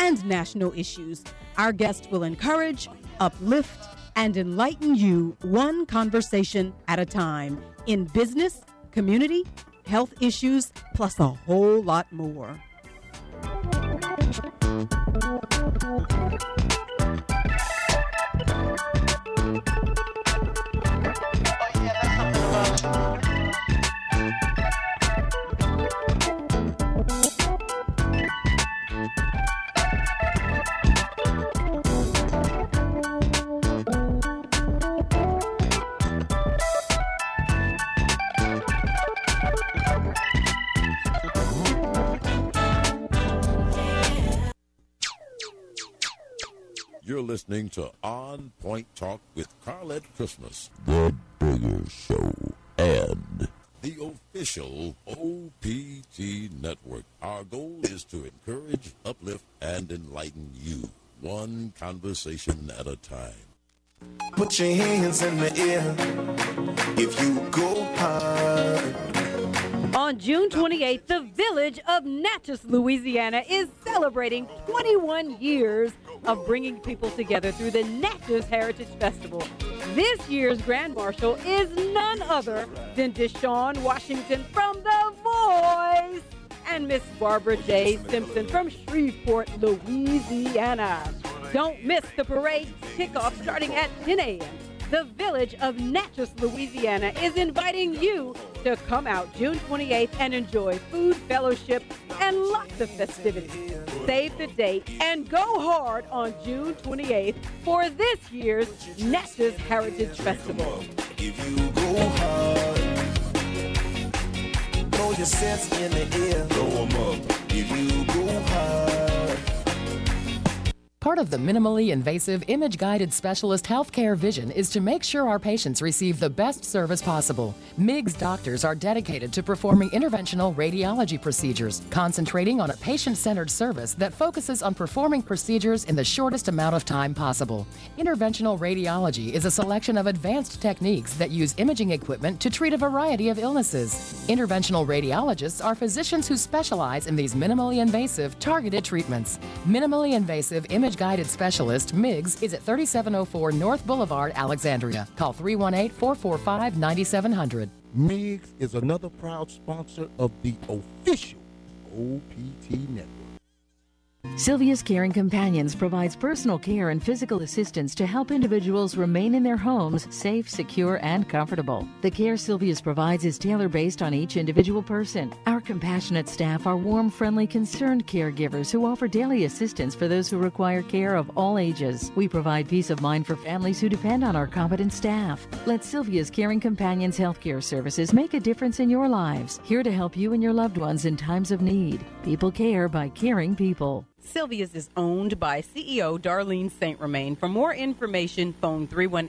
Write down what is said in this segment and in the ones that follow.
and national issues. Our guest will encourage, uplift, and enlighten you one conversation at a time in business, community, health issues, plus a whole lot more. You're listening to On Point Talk with Carlette Christmas, the Bigger Show, and the official OPT Network. Our goal is to encourage, uplift, and enlighten you, one conversation at a time. Put your hands in the air if you go hard. On June 28th, the village of Natchez, Louisiana is celebrating 21 years of bringing people together through the Natchez Heritage Festival. This year's Grand Marshal is none other than Deshaun Washington from The Voice and Miss Barbara J. Simpson from Shreveport, Louisiana. Don't miss the parade kickoff starting at 10 a.m. The village of Natchez, Louisiana is inviting you to come out June 28th and enjoy food, fellowship, and lots of festivities. Save the date and go hard on June 28th for this year's Natchez Heritage Festival. If you go hard, throw your sets in the air. Throw 'em up. If you go hard. Part of the minimally invasive image-guided specialist healthcare vision is to make sure our patients receive the best service possible. MIGS doctors are dedicated to performing interventional radiology procedures, concentrating on a patient-centered service that focuses on performing procedures in the shortest amount of time possible. Interventional radiology is a selection of advanced techniques that use imaging equipment to treat a variety of illnesses. Interventional radiologists are physicians who specialize in these minimally invasive, targeted treatments. Minimally invasive image-guided specialist, MIGS, is at 3704 North Boulevard, Alexandria. Call 318-445-9700. MIGS is another proud sponsor of the official OPT Network. Sylvia's Caring Companions provides personal care and physical assistance to help individuals remain in their homes safe, secure, and comfortable. The care Sylvia's provides is tailor-based on each individual person. Our compassionate staff are warm, friendly, concerned caregivers who offer daily assistance for those who require care of all ages. We provide peace of mind for families who depend on our competent staff. Let Sylvia's Caring Companions healthcare services make a difference in your lives. Here to help you and your loved ones in times of need. People care by caring people. Sylvia's is owned by CEO Darlene St. Romain. For more information, phone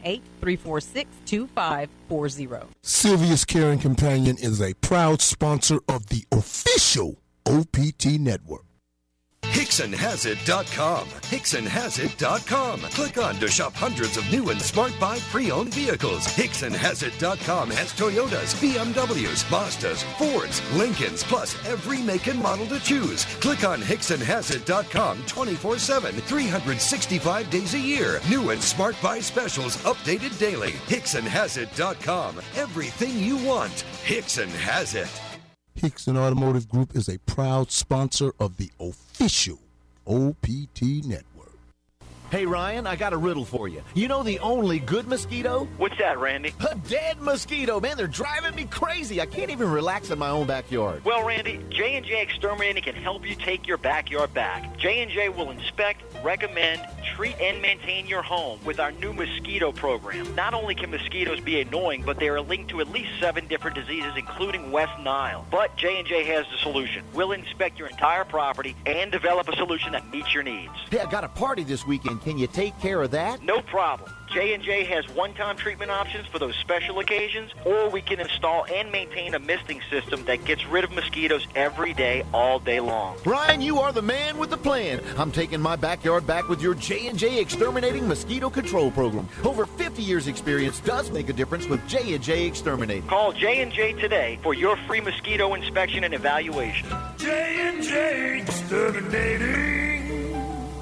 318-346-2540. Sylvia's Caring Companion is a proud sponsor of the official OPT Network. HicksonHasIt.com. HicksonHasIt.com. Click on to shop hundreds of new and Smart Buy pre-owned vehicles. HicksonHasIt.com has Toyotas, BMWs, Mazdas, Fords, Lincolns, plus every make and model to choose. Click on HicksonHasIt.com 24/7, 365 days a year. New and Smart Buy specials updated daily. HicksonHasIt.com. Everything you want. Hickson has it. Hickson Automotive Group is a proud sponsor of the official OPT Network. Hey, Ryan, I got a riddle for you. You know the only good mosquito? What's that, Randy? A dead mosquito. Man, they're driving me crazy. I can't even relax in my own backyard. Well, Randy, J&J Exterminating can help you take your backyard back. J&J will inspect, recommend, treat, and maintain your home with our new mosquito program. Not only can mosquitoes be annoying, but they are linked to at least 7 different diseases, including West Nile. But J&J has the solution. We'll inspect your entire property and develop a solution that meets your needs. Hey, I got a party this weekend. Can you take care of that? No problem. J&J has one-time treatment options for those special occasions, or we can install and maintain a misting system that gets rid of mosquitoes every day, all day long. Ryan, you are the man with the plan. I'm taking my backyard back with your J&J Exterminating Mosquito Control Program. Over 50 years experience does make a difference with J&J Exterminating. Call J&J today for your free mosquito inspection and evaluation. J&J Exterminating.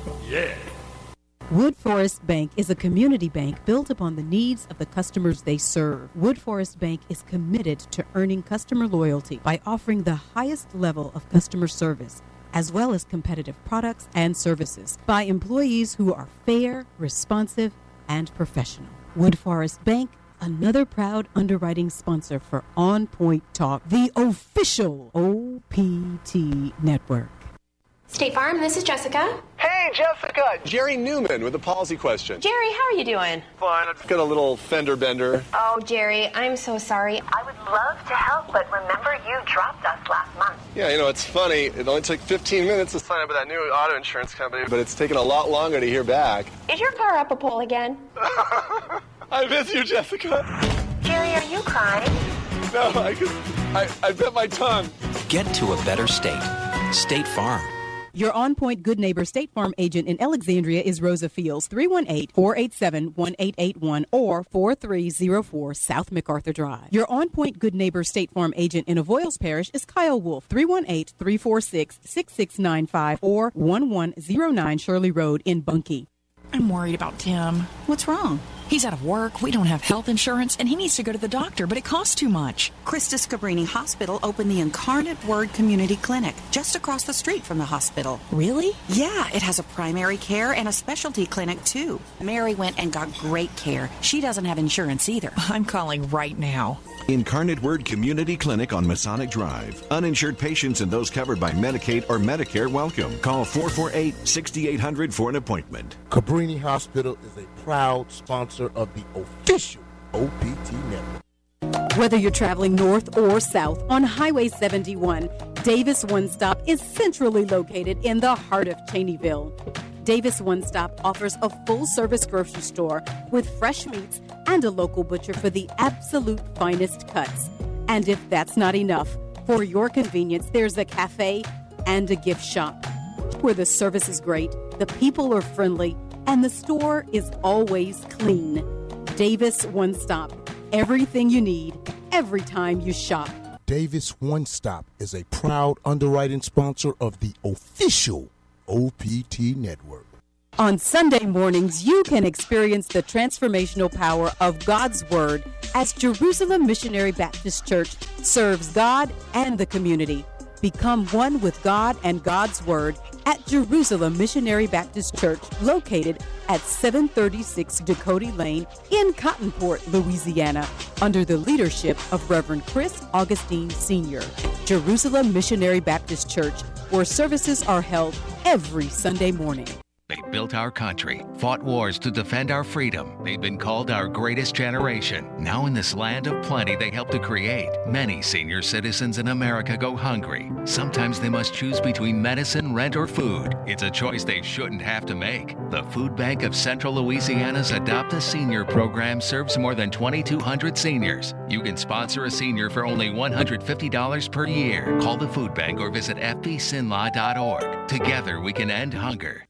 Wood Forest Bank is a community bank built upon the needs of the customers they serve. Wood Forest Bank is committed to earning customer loyalty by offering the highest level of customer service, as well as competitive products and services by employees who are fair, responsive, and professional. Wood Forest Bank, another proud underwriting sponsor for On Point Talk, the official OPT network. State Farm, this is Jessica. Hey, Jessica! Jerry Newman with a policy question. Jerry, how are you doing? Fine. I've got a little fender bender. Oh, Jerry, I'm so sorry. I would love to help, but remember you dropped us last month. Yeah, it's funny. It only took 15 minutes to sign up with that new auto insurance company, but it's taken a lot longer to hear back. Is your car up a pole again? I miss you, Jessica. Jerry, are you crying? No, I bit my tongue. Get to a better state. State Farm. Your On Point Good Neighbor State Farm agent in Alexandria is Rosa Fields, 318-487-1881 or 4304 South MacArthur Drive. Your On Point Good Neighbor State Farm agent in Avoyles Parish is Kyle Wolf, 318-346-6695 or 1109 Shirley Road in Bunkie. I'm worried about Tim. What's wrong? He's out of work, we don't have health insurance, and he needs to go to the doctor, but it costs too much. Krista Scabrini Hospital opened the Incarnate Word Community Clinic just across the street from the hospital. Really? Yeah, it has a primary care and a specialty clinic, too. Mary went and got great care. She doesn't have insurance either. I'm calling right now. Incarnate Word Community Clinic on Masonic Drive. Uninsured patients and those covered by Medicaid or Medicare welcome. Call 448-6800 for an appointment. Cabrini Hospital is a proud sponsor of the official OPT network. Whether you're traveling north or south on Highway 71, Davis One Stop is centrally located in the heart of Cheneyville. Davis One Stop offers a full-service grocery store with fresh meats and a local butcher for the absolute finest cuts. And if that's not enough, for your convenience, there's a cafe and a gift shop where the service is great, the people are friendly, and the store is always clean. Davis One Stop. Everything you need, every time you shop. Davis One Stop is a proud underwriting sponsor of the official OPT network. On Sunday mornings, you can experience the transformational power of God's Word as Jerusalem Missionary Baptist Church serves God and the community. Become one with God and God's Word at Jerusalem Missionary Baptist Church, located at 736 Dakota Lane in Cottonport, Louisiana, under the leadership of Reverend Chris Augustine Sr. Jerusalem Missionary Baptist Church, where services are held every Sunday morning. They built our country, fought wars to defend our freedom. They've been called our greatest generation. Now in this land of plenty they helped to create, many senior citizens in America go hungry. Sometimes they must choose between medicine, rent, or food. It's a choice they shouldn't have to make. The Food Bank of Central Louisiana's Adopt a Senior program serves more than 2,200 seniors. You can sponsor a senior for only $150 per year. Call the Food Bank or visit fbsinlaw.org. Together we can end hunger.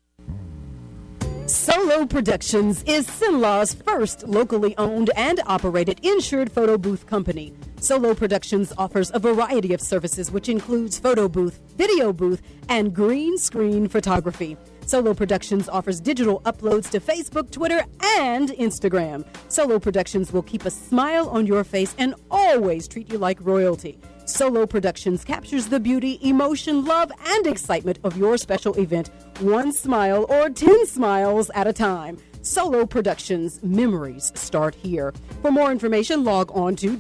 Solo Productions is Sinlaw's first locally owned and operated insured photo booth company. Solo Productions offers a variety of services, which includes photo booth, video booth, and green screen photography. Solo Productions offers digital uploads to Facebook, Twitter, and Instagram. Solo Productions will keep a smile on your face and always treat you like royalty. Solo Productions captures the beauty, emotion, love, and excitement of your special event, one smile or 10 smiles at a time. Solo Productions, memories start here. For more information, log on to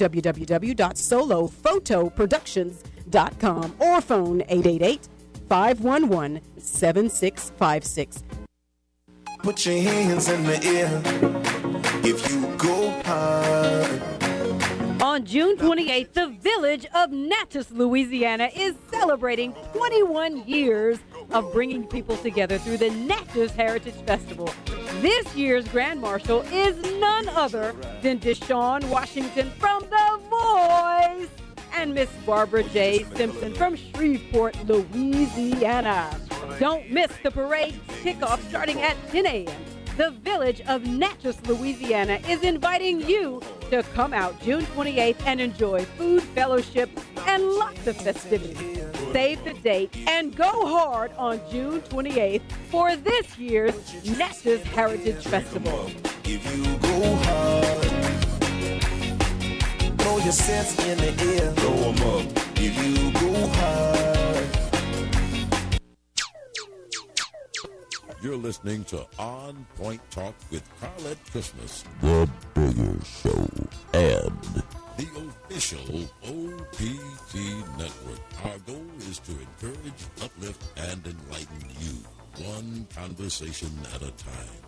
www.solophotoproductions.com or phone 888-511-7656. Put your hands in the air if you go hard. On June 28th, the village of Natchez, Louisiana is celebrating 21 years of bringing people together through the Natchez Heritage Festival. This year's Grand Marshal is none other than Deshaun Washington from The Voice and Miss Barbara J. Simpson from Shreveport, Louisiana. Don't miss the parade kickoff starting at 10 a.m. The village of Natchez, Louisiana is inviting you to come out June 28th and enjoy food, fellowship, and lots of festivities. Save the date and go hard on June 28th for this year's Natchez Heritage Festival. If you go hard, throw your sets in the air. Throw 'em up. If you go hard. You're listening to On Point Talk with Carlette Christmas, The Bigger Show, and the official OPT Network. Our goal is to encourage, uplift, and enlighten you, one conversation at a time.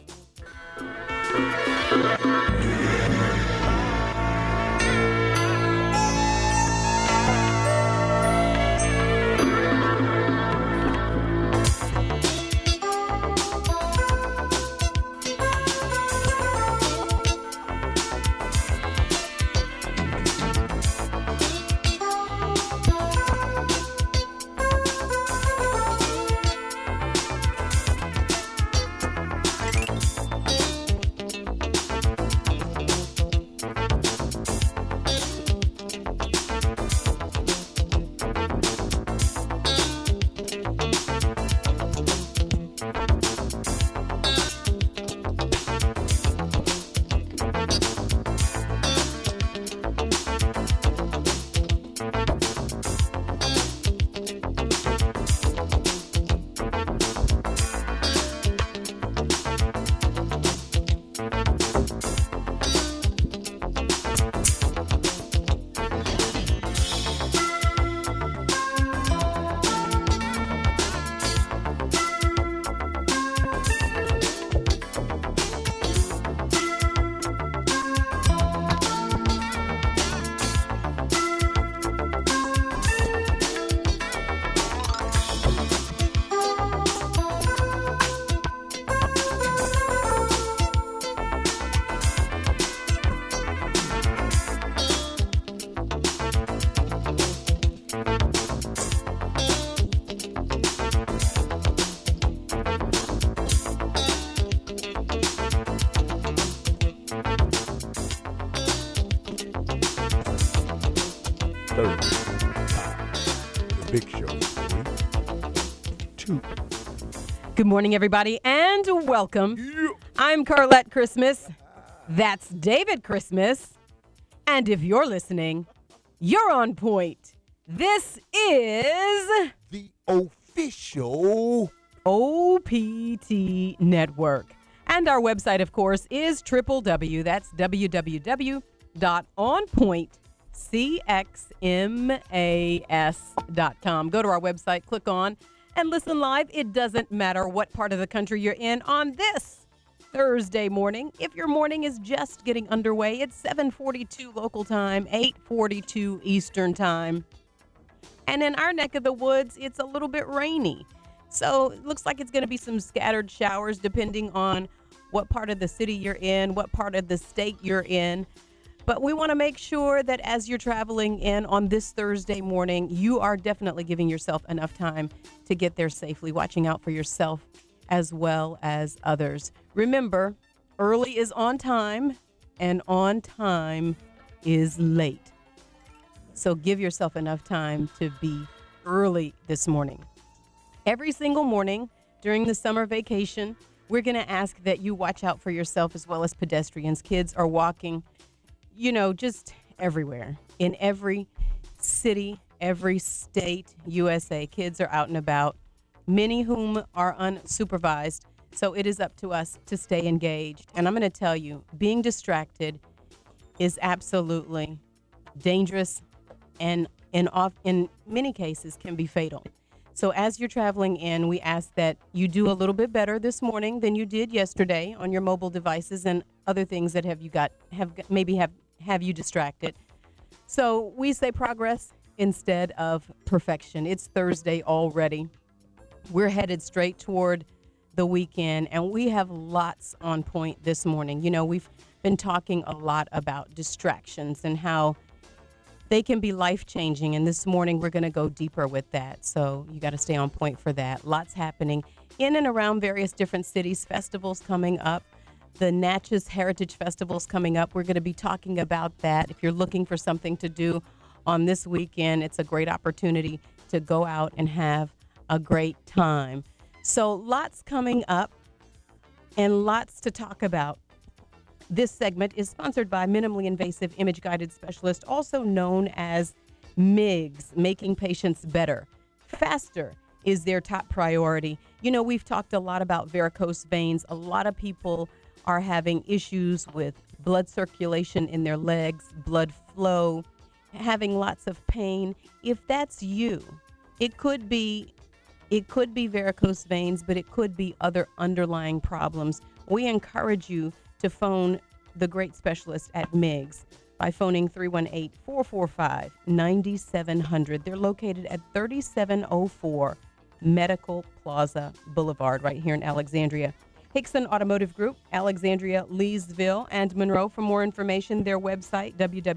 The Big Show. 2. Good morning, everybody, and welcome. I'm Carlette Christmas. That's David Christmas. And if you're listening, you're on point. This is the official OPT Network. And our website, of course, is www.onpointcxmas.com. Go to our website, click on, and listen live. It doesn't matter what part of the country you're in on this Thursday morning. If your morning is just getting underway, it's 7:42 local time, 8:42 Eastern time. And in our neck of the woods, it's a little bit rainy. So it looks like it's going to be some scattered showers depending on what part of the city you're in, what part of the state you're in. But we want to make sure that as you're traveling in on this Thursday morning, you are definitely giving yourself enough time to get there safely, watching out for yourself as well as others. Remember, early is on time and on time is late. So give yourself enough time to be early this morning. Every single morning during the summer vacation, we're going to ask that you watch out for yourself as well as pedestrians. Kids are walking, just everywhere. In every city, every state, USA, kids are out and about, many whom are unsupervised. So it is up to us to stay engaged. And I'm going to tell you, being distracted is absolutely dangerous and in many cases can be fatal. So as you're traveling in, we ask that you do a little bit better this morning than you did yesterday on your mobile devices and other things that have you distracted. So we say progress instead of perfection. It's Thursday already. We're headed straight toward the weekend, and we have lots on point this morning. We've been talking a lot about distractions and how they can be life-changing, and this morning we're going to go deeper with that. So you got to stay on point for that. Lots happening in and around various different cities. Festivals coming up. The Natchez Heritage Festival's coming up. We're going to be talking about that. If you're looking for something to do on this weekend, it's a great opportunity to go out and have a great time. So lots coming up and lots to talk about. This segment is sponsored by Minimally Invasive Image Guided Specialist, also known as MIGS, Making Patients Better. Faster is their top priority. You know, we've talked a lot about varicose veins. A lot of people are having issues with blood circulation in their legs, blood flow, having lots of pain. If that's you, it could be varicose veins, but it could be other underlying problems. We encourage you to phone the great specialist at MIGS by phoning 318-445-9700. They're located at 3704 Medical Plaza Boulevard right here in Alexandria. Hickson Automotive Group, Alexandria, Leesville, and Monroe. For more information, their website,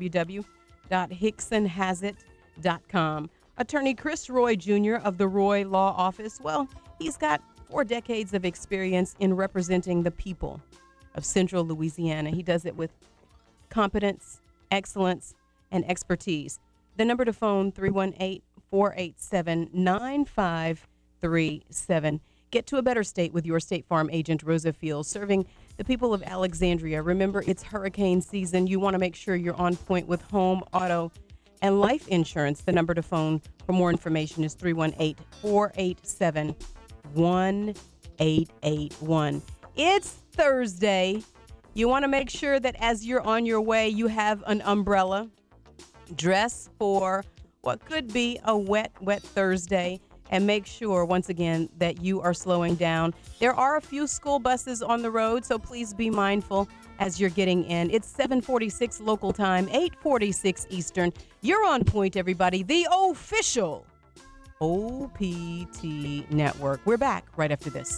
www.hicksonhasit.com. Attorney Chris Roy Jr. of the Roy Law Office, well, he's got 4 decades of experience in representing the people of Central Louisiana. He does it with competence, excellence, and expertise. The number to phone, 318-487-9537. Get to a better state with your State Farm agent, Rosa Fields, serving the people of Alexandria. Remember, it's hurricane season. You want to make sure you're on point with home, auto, and life insurance. The number to phone for more information is 318-487-1881. It's Thursday. You want to make sure that as you're on your way, you have an umbrella. Dress for what could be a wet Thursday. And make sure, once again, that you are slowing down. There are a few school buses on the road, so please be mindful as you're getting in. It's 7:46 local time, 8:46 Eastern. You're on point, everybody. The official OPT Network. We're back right after this.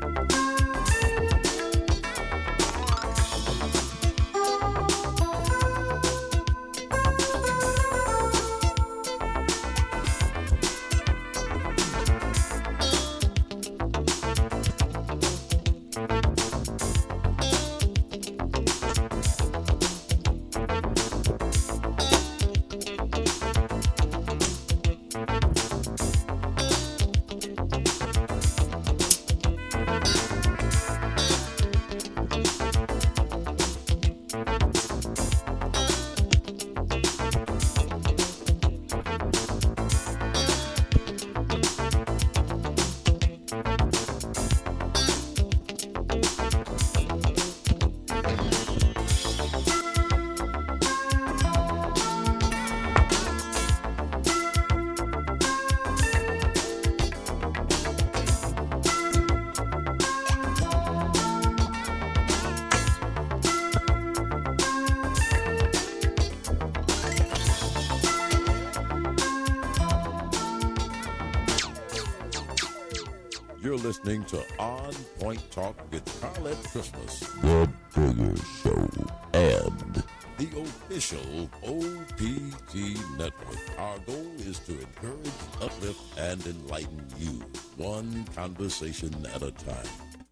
You're listening to On Point Talk with Carlette Christmas, The Bigger Show, and the official OPT Network. Our goal is to encourage, uplift, and enlighten you, one conversation at a time.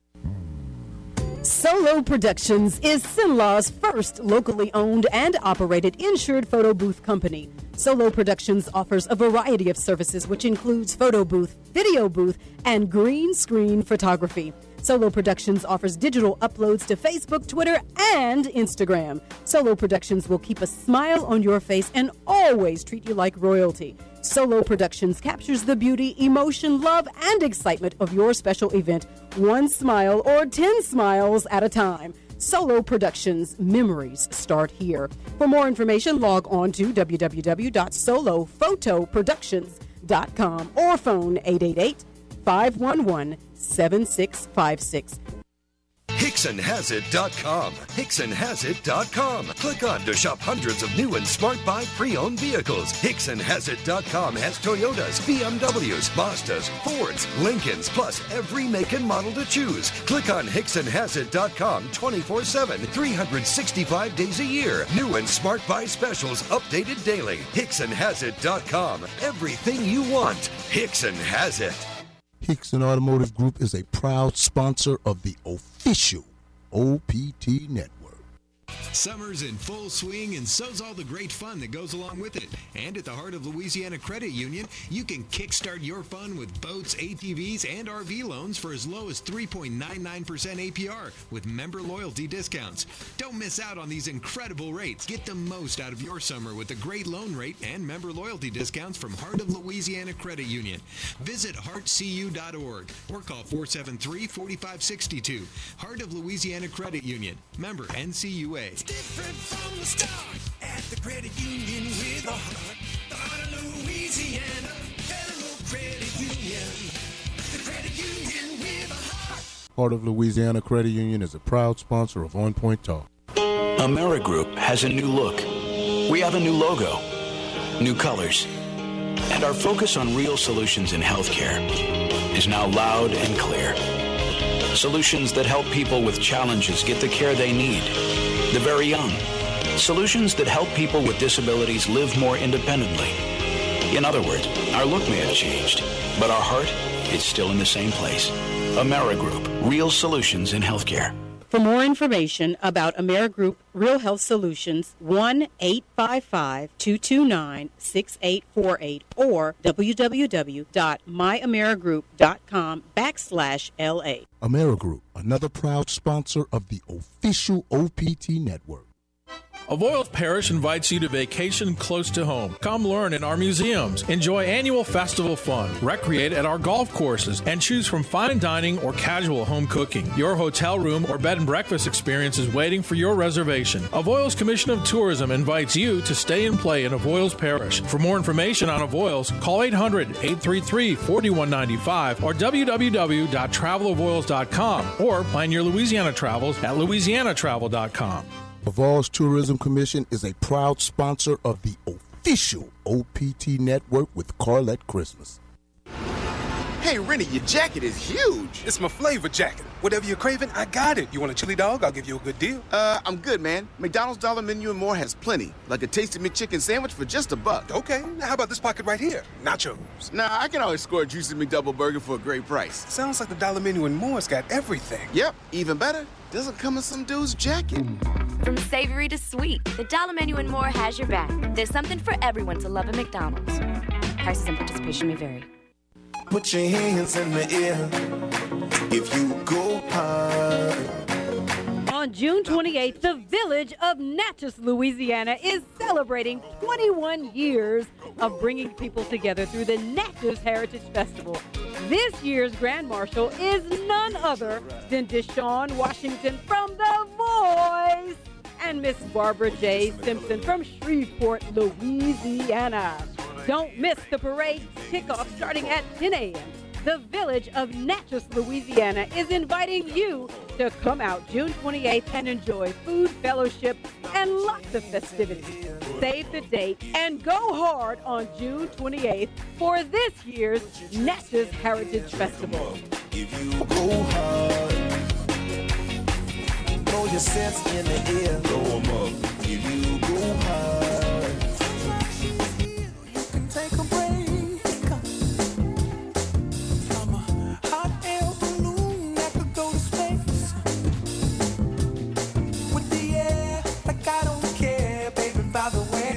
Solo Productions is Sinlaw's first locally owned and operated insured photo booth company. Solo Productions offers a variety of services, which includes photo booth, video booth, and green screen photography. Solo Productions offers digital uploads to Facebook, Twitter, and Instagram. Solo Productions will keep a smile on your face and always treat you like royalty. Solo Productions captures the beauty, emotion, love, and excitement of your special event, one smile or 10 smiles at a time. Solo Productions, memories start here. For more information, log on to www.solophotoproductions.com or phone 888-511-7656. HicksonHasIt.com. HicksonHasIt.com. Click on to shop hundreds of new and Smart Buy pre-owned vehicles. HicksonHasIt.com has Toyotas, BMWs, Mazdas, Fords, Lincolns, plus every make and model to choose. Click on HicksonHasIt.com 24/7, 365 days a year. New and Smart Buy specials updated daily. HicksonHasIt.com. Everything you want. Hickson has it. Hickson Automotive Group is a proud sponsor of the official OPT Network. Summer's in full swing, and so's all the great fun that goes along with it. And at the Heart of Louisiana Credit Union, you can kickstart your fun with boats, ATVs, and RV loans for as low as 3.99% APR with member loyalty discounts. Don't miss out on these incredible rates. Get the most out of your summer with a great loan rate and member loyalty discounts from Heart of Louisiana Credit Union. Visit heartcu.org or call 473-4562. Heart of Louisiana Credit Union. Member NCUA. Different from the start at the credit union with a heart. The Heart of Louisiana Federal Credit Union. The credit union with a heart. Heart of Louisiana Credit Union is a proud sponsor of On Point Talk. AmeriGroup has a new look. We have a new logo, new colors, and our focus on real solutions in healthcare is now loud and clear. Solutions that help people with challenges get the care they need. The very young. Solutions that help people with disabilities live more independently. In other words, our look may have changed, but our heart is still in the same place. AmeriGroup, real solutions in healthcare. For more information about AmeriGroup Real Health Solutions, 1-855-229-6848 or www.myamerigroup.com/LA. AmeriGroup, another proud sponsor of the official OPT network. Avoyles Parish invites you to vacation close to home. Come learn in our museums, enjoy annual festival fun, recreate at our golf courses, and choose from fine dining or casual home cooking. Your hotel room or bed and breakfast experience is waiting for your reservation. Avoyles Commission of Tourism invites you to stay and play in Avoyles Parish. For more information on Avoyles, call 800-833-4195 or www.travelavoyles.com or plan your Louisiana travels at louisianatravel.com. Avoyles Tourism Commission is a proud sponsor of the official OPT network with Carlette Christmas. Hey, Rennie, your jacket is huge. It's my flavor jacket. Whatever you're craving, I got it. You want a chili dog? I'll give you a good deal. I'm good, man. McDonald's Dollar Menu and More has plenty. Like a tasty McChicken sandwich for just $1. Okay, now how about this pocket right here? Nachos. Nah, I can always score a juicy McDouble burger for a great price. Sounds like the Dollar Menu and More's got everything. Yep, even better. Doesn't come in some dude's jacket. From savory to sweet, the Dollar Menu and More has your back. There's something for everyone to love at McDonald's. Prices and participation may vary. Put your hands in the air if you go hard. On June 28th, the village of Natchez, Louisiana is celebrating 21 years of bringing people together through the Natchez Heritage Festival. This year's Grand Marshal is none other than Deshaun Washington from The Voice and Miss Barbara J. Simpson from Shreveport, Louisiana. Don't miss the parade kickoff starting at 10 a.m. The village of Natchez, Louisiana is inviting you to come out June 28th and enjoy food, fellowship, and lots of festivities. Save the date and go hard on June 28th for this year's Natchez Heritage Festival. If you go hard, throw your sets in the air, throw 'em up. If you go hard, you can take a break. I'm a hot air balloon that could go to space with the air like I don't care, baby. By the way,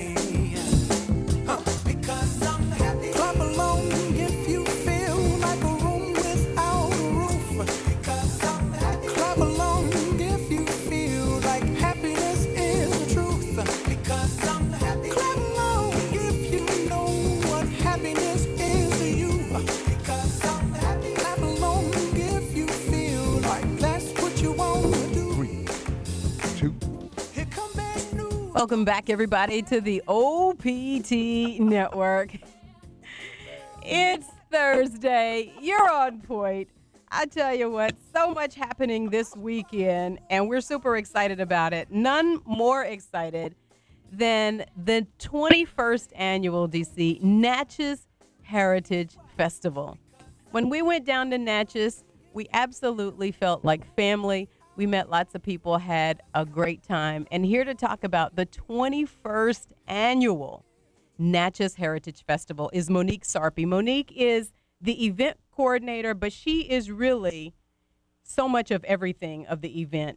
because I'm happy. Clap along if you feel like a room without a roof. Because I'm happy. Clap along if you feel like happiness is the truth. Because I'm happy. Clap along if you know what happiness is to you. Because I'm happy. Clap along if you feel like that's what you want to do. 3, 2. Here come bad news. Welcome back, everybody, to the OPT Network. It's Thursday. You're on point. I tell you what, so much happening this weekend, and we're super excited about it. None more excited than the 21st annual DC Natchez Heritage Festival. When we went down to Natchez, we absolutely felt like family. We met lots of people, had a great time. And here to talk about the 21st annual Natchez Heritage Festival is Monique Sarpy. Monique is the event coordinator, but she is really so much of everything of the event.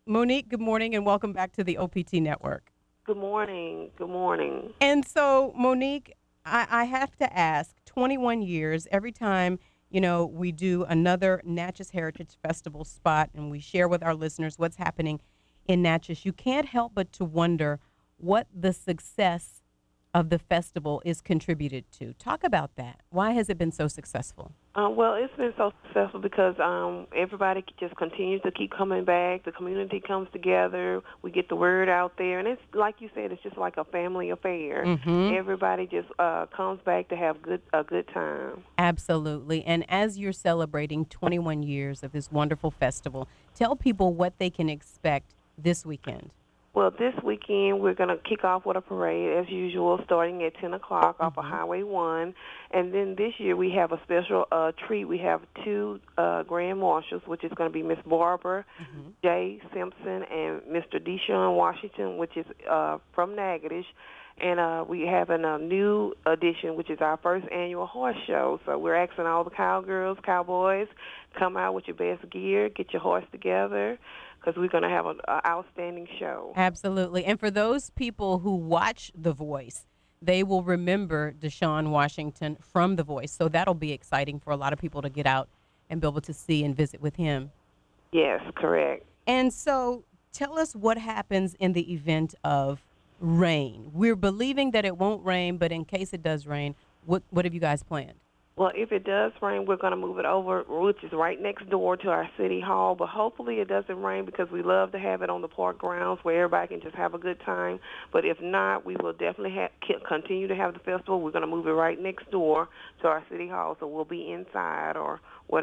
Monique, good morning and welcome back to the OPT Network. Good morning. Good morning. And so, Monique, I have to ask, 21 years, every time, we do another Natchez Heritage Festival spot and we share with our listeners what's happening in Natchez, you can't help but to wonder what the success of the festival is contributed to. Talk about that. Why has it been so successful? Well, it's been so successful because everybody just continues to keep coming back. The community comes together. We get the word out there. And it's like you said, it's just like a family affair. Mm-hmm. Everybody just comes back to have a good time. Absolutely. And as you're celebrating 21 years of this wonderful festival, tell people what they can expect this weekend. Well, this weekend we're going to kick off with a parade, as usual, starting at 10 o'clock off of Highway 1. And then this year we have a special treat. We have two grand marshals, which is going to be Miss Barbara J. Simpson and Mr. Deshaun Washington, which is from Natchez. And we have a new addition, which is our first annual horse show. So we're asking all the cowgirls, cowboys, come out with your best gear, get your horse together, because we're going to have an outstanding show. Absolutely. And for those people who watch The Voice, they will remember Deshaun Washington from The Voice. So that'll be exciting for a lot of people to get out and be able to see and visit with him. Yes, correct. And so tell us what happens in the event of rain. We're believing that it won't rain, but in case it does rain, what have you guys planned? Well, if it does rain, we're going to move it over, which is right next door to our city hall. But hopefully it doesn't rain because we love to have it on the park grounds where everybody can just have a good time. But if not, we will definitely continue to have the festival. We're going to move it right next door to our city hall, so we'll be inside or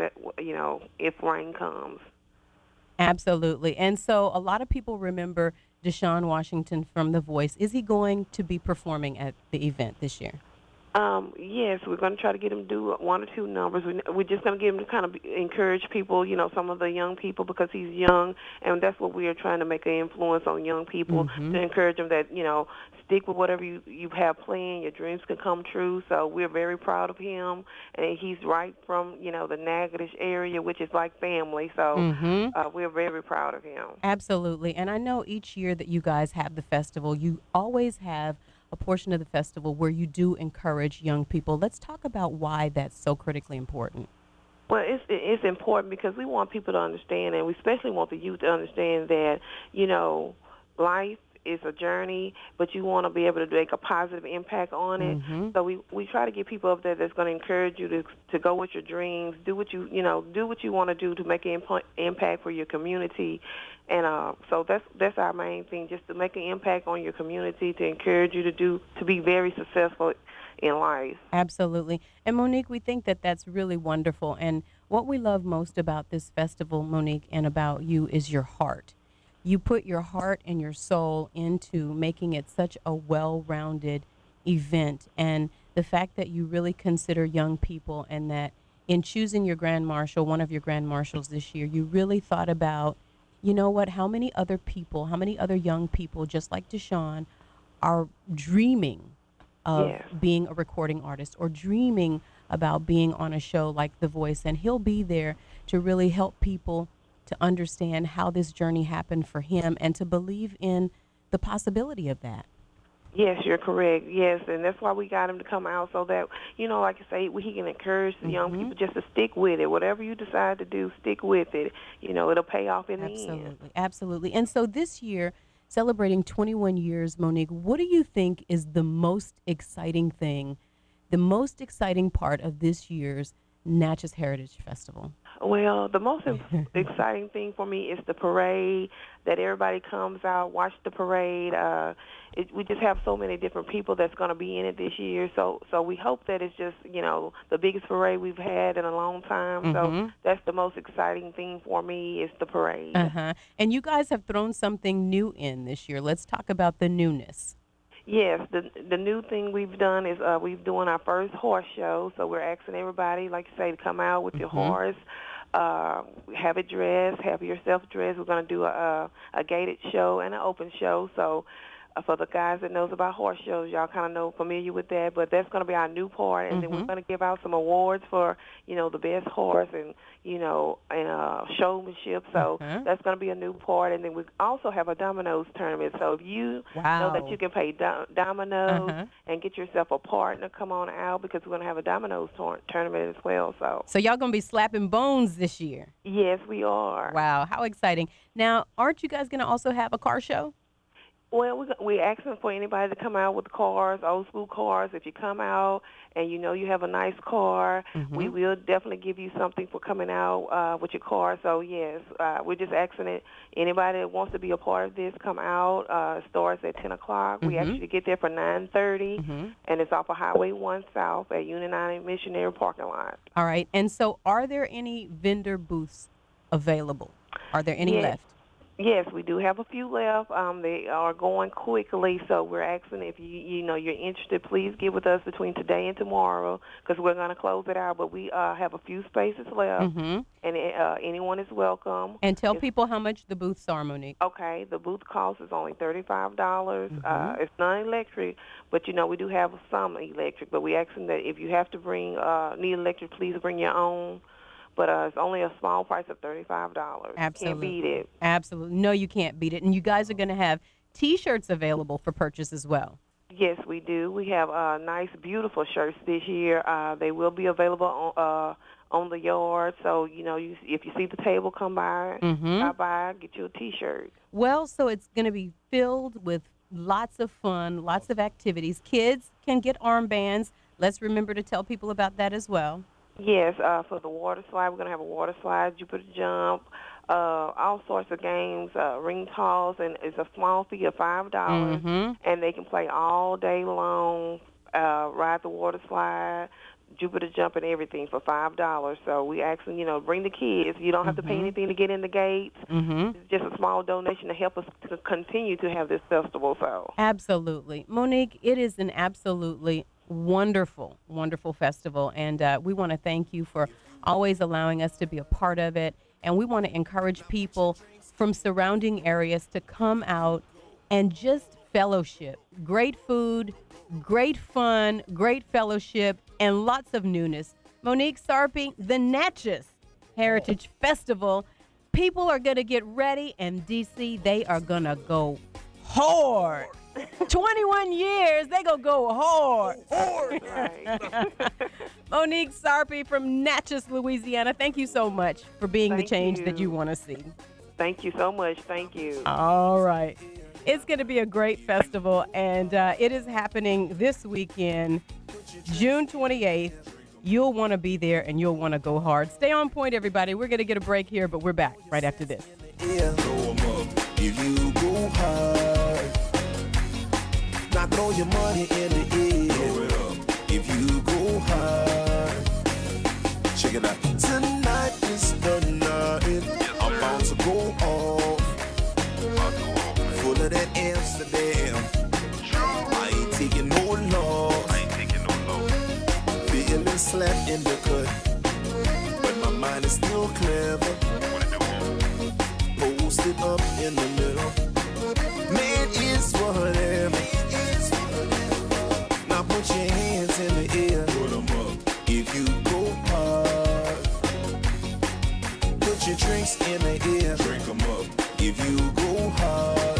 if rain comes. Absolutely. And so a lot of people remember Deshaun Washington from The Voice. Is he going to be performing at the event this year? Yes, we're going to try to get him to do one or two numbers. We're just going to get him to kind of encourage people, some of the young people, because he's young, and that's what we are trying to make an influence on young people, to encourage them that, stick with whatever you have planned. Your dreams can come true. So we're very proud of him, and he's right from, the Natchez area, which is like family. So we're very proud of him. Absolutely. And I know each year that you guys have the festival, you always have a portion of the festival where you do encourage young people. Let's talk about why that's so critically important. Well, it's important because we want people to understand, and we especially want the youth to understand that, life is a journey, but you want to be able to make a positive impact on it. So we try to get people up there that's going to encourage you to go with your dreams, do what you want to do to make an impact for your community. And so that's our main thing, just to make an impact on your community, to encourage you to be very successful in life. Absolutely. And Monique, we think that that's really wonderful. And what we love most about this festival, Monique, and about you is your heart. You put your heart and your soul into making it such a well-rounded event. And the fact that you really consider young people, and that in choosing your Grand Marshal, one of your Grand Marshals this year, you really thought about, how many other people, how many other young people, just like Deshaun, are dreaming of being a recording artist or dreaming about being on a show like The Voice. And he'll be there to really help people to understand how this journey happened for him and to believe in the possibility of that. Yes, you're correct. Yes, and that's why we got him to come out, so that, like I say, he can encourage the young people just to stick with it. Whatever you decide to do, stick with it. It'll pay off in the end. Absolutely. And so this year, celebrating 21 years, Monique, what do you think is the most exciting thing, the most exciting part of this year's Natchez Heritage Festival? Well, the most exciting thing for me is the parade, that everybody comes out, watch the parade. We just have so many different people that's going to be in it this year. So we hope that it's just, the biggest parade we've had in a long time. So that's the most exciting thing for me is the parade. And you guys have thrown something new in this year. Let's talk about the newness. Yes, the new thing we've done is we've doing our first horse show. So we're asking everybody, like you say, to come out with your horse, have it dressed, have yourself dressed. We're going to do a gated show and an open show. So For the guys that knows about horse shows, y'all kind of familiar with that. But that's going to be our new part, and then we're going to give out some awards for, the best horse and, showmanship. So that's going to be a new part. And then we also have a dominoes tournament. So if you know that you can play dominoes and get yourself a partner, come on out, because we're going to have a dominoes tournament as well. So y'all going to be slapping bones this year? Yes, we are. Wow, how exciting. Now, aren't you guys going to also have a car show? Well, we're asking for anybody to come out with cars, old school cars. If you come out and you have a nice car, we will definitely give you something for coming out with your car. So, yes, we're just asking anybody that wants to be a part of this, come out. It starts at 10 o'clock. We actually get there for 9:30, and it's off of Highway 1 South at United Missionary Parking Lot. All right. And so are there any vendor booths available? Are there any left? Yes, we do have a few left. They are going quickly, so we're asking if you're interested, please get with us between today and tomorrow, because we're going to close it out. But we have a few spaces left, and anyone is welcome. And tell people how much the booths are, Monique. Okay, the booth cost is only $35. It's non-electric, but we do have some electric. But we asking that if you have to need electric, please bring your own. But it's only a small price of $35. Absolutely. Can't beat it. Absolutely. No, you can't beat it. And you guys are going to have T-shirts available for purchase as well. Yes, we do. We have nice, beautiful shirts this year. They will be available on the yard. So, if you see the table, come by, stop by, get you a T-shirt. Well, so it's going to be filled with lots of fun, lots of activities. Kids can get armbands. Let's remember to tell people about that as well. Yes, for the water slide, we're going to have a water slide, Jupiter jump, all sorts of games, ring toss, and it's a small fee of $5, and they can play all day long, ride the water slide, Jupiter jump, and everything for $5. So we ask them, bring the kids. You don't have to pay anything to get in the gates. It's just a small donation to help us to continue to have this festival. So absolutely. Monique, it is an absolutely wonderful, wonderful festival, and we want to thank you for always allowing us to be a part of it, and we want to encourage people from surrounding areas to come out and just fellowship. Great food, great fun, great fellowship, and lots of newness. Monique Sarpy, the Natchez Heritage Festival. People are going to get ready, and DC, they are going to go hard. 21 years, they gonna go hard. Monique Sarpy from Natchez, Louisiana. Thank you so much for being the change that you want to see. Thank you so much. Thank you. All right. It's going to be a great festival, and it is happening this weekend, June 28th. You'll want to be there, and you'll want to go hard. Stay on point, everybody. We're going to get a break here, but we're back right after this. If you go hard, now throw your money in the air. Throw it up. If you go hard, check it out. Tonight is the night. I'm about to go off. Full of that Amsterdam. I ain't taking no loss. Feeling slapped in the cut, but my mind is still clever. Posted up in the middle. Man is whatever. Now put your hands in the air. Put 'em up. If you go hard, put your drinks in the air. Drink 'em up. If you go hard,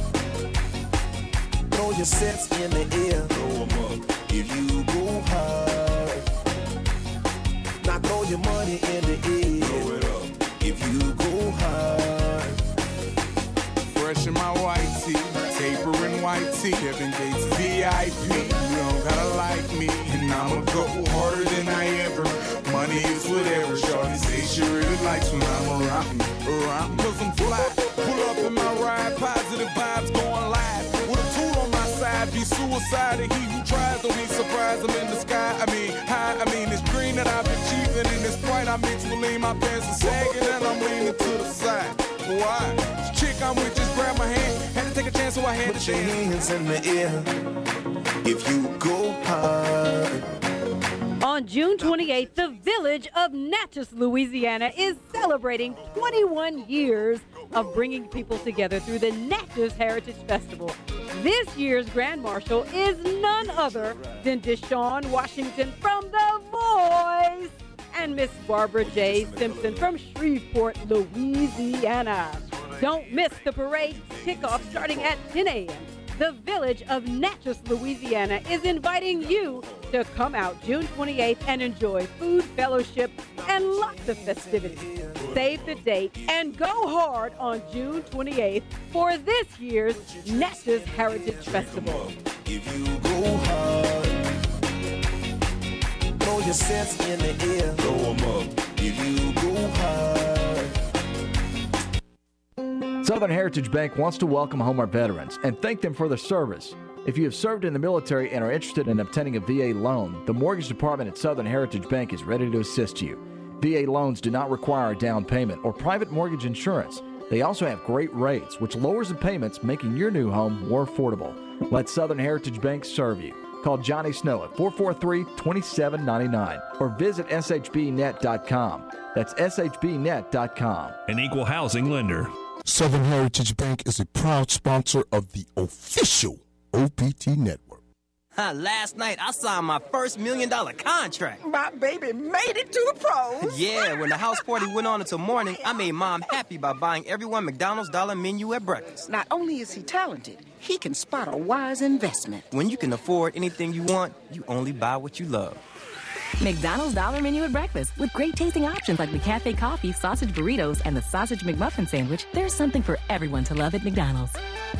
throw your sets in the air. Throw 'em up. If you go hard, now throw your money in the air. Throw it up. If you go hard. Fresh in my white tee, tapering white tee. Kevin Gates VIP. You don't gotta like me, and I'ma go harder than I ever. Money is whatever. Shorty say she really likes when I'm around me. Cause I'm fly. Pull up in my ride, positive vibes going live. With a tool on my side, be suicide. And he who tries don't be surprised. I'm in the sky. I mean, high. I mean, it's green that I've been achieving. And it's bright. I mix with lean. My pants are sagging, and I'm leaning to the side. Why? This chick I'm with just grabbed my hand. Had to take a chance, so I had Put to your hands in the air. If you go hard. On June 28th, the village of Natchez, Louisiana is celebrating 21 years of bringing people together through the Natchez Heritage Festival. This year's Grand Marshal is none other than Deshaun Washington from The Voice and Miss Barbara J. Simpson from Shreveport, Louisiana. Don't miss the parade kickoff starting at 10 a.m. The Village of Natchez, Louisiana is inviting you to come out June 28th and enjoy food, fellowship, and lots of festivities. Save the date and go hard on June 28th for this year's Natchez Heritage Festival. If you go hard, throw your sense in the air. Throw 'em up. If you go hard. Southern Heritage Bank wants to welcome home our veterans and thank them for their service. If you have served in the military and are interested in obtaining a VA loan, the mortgage department at Southern Heritage Bank is ready to assist you. VA loans do not require a down payment or private mortgage insurance. They also have great rates, which lowers the payments, making your new home more affordable. Let Southern Heritage Bank serve you. Call Johnny Snow at 443-2799 or visit shbnet.com. That's shbnet.com. An equal housing lender. Southern Heritage Bank is a proud sponsor of the official OPT Network. Last night, I signed my first $1 million contract. My baby made it to the pros. Yeah, when the house party went on until morning, I made Mom happy by buying everyone McDonald's dollar menu at breakfast. Not only is he talented, he can spot a wise investment. When you can afford anything you want, you only buy what you love. McDonald's Dollar Menu at breakfast. With great tasting options like McCafe Coffee, sausage burritos, and the sausage McMuffin sandwich, there's something for everyone to love at McDonald's.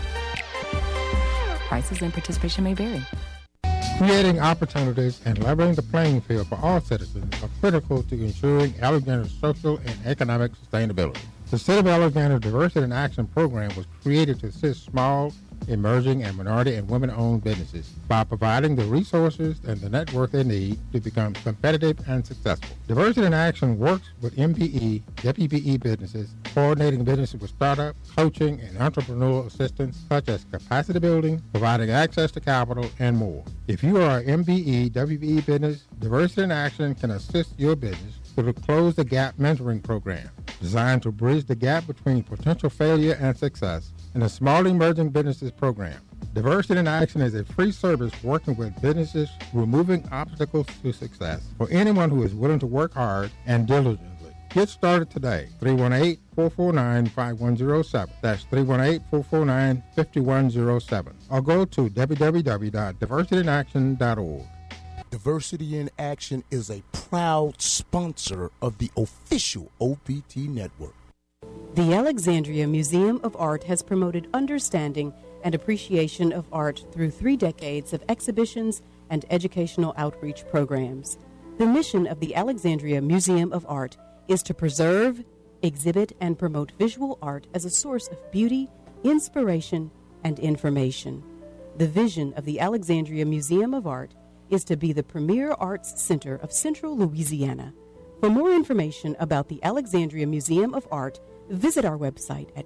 Prices and participation may vary. Creating opportunities and leveling the playing field for all citizens are critical to ensuring Alexander's social and economic sustainability. The City of Alexander Diversity in Action program was created to assist small, emerging, and minority and women-owned businesses by providing the resources and the network they need to become competitive and successful. Diversity in Action works with MBE, WBE businesses, coordinating businesses with startup, coaching, and entrepreneurial assistance such as capacity building, providing access to capital, and more. If you are an MBE, WBE business, Diversity in Action can assist your business through the Close the Gap mentoring program, designed to bridge the gap between potential failure and success, and the Small Emerging Businesses Program. Diversity in Action is a free service working with businesses removing obstacles to success for anyone who is willing to work hard and diligently. Get started today. 318-449-5107. That's 318-449-5107. Or go to www.diversityinaction.org. Diversity in Action is a proud sponsor of the official OPT Network. The Alexandria Museum of Art has promoted understanding and appreciation of art through 3 decades of exhibitions and educational outreach programs. The mission of the Alexandria Museum of Art is to preserve, exhibit, and promote visual art as a source of beauty, inspiration, and information. The vision of the Alexandria Museum of Art is to be the premier arts center of Central Louisiana. For more information about the Alexandria Museum of Art, visit our website at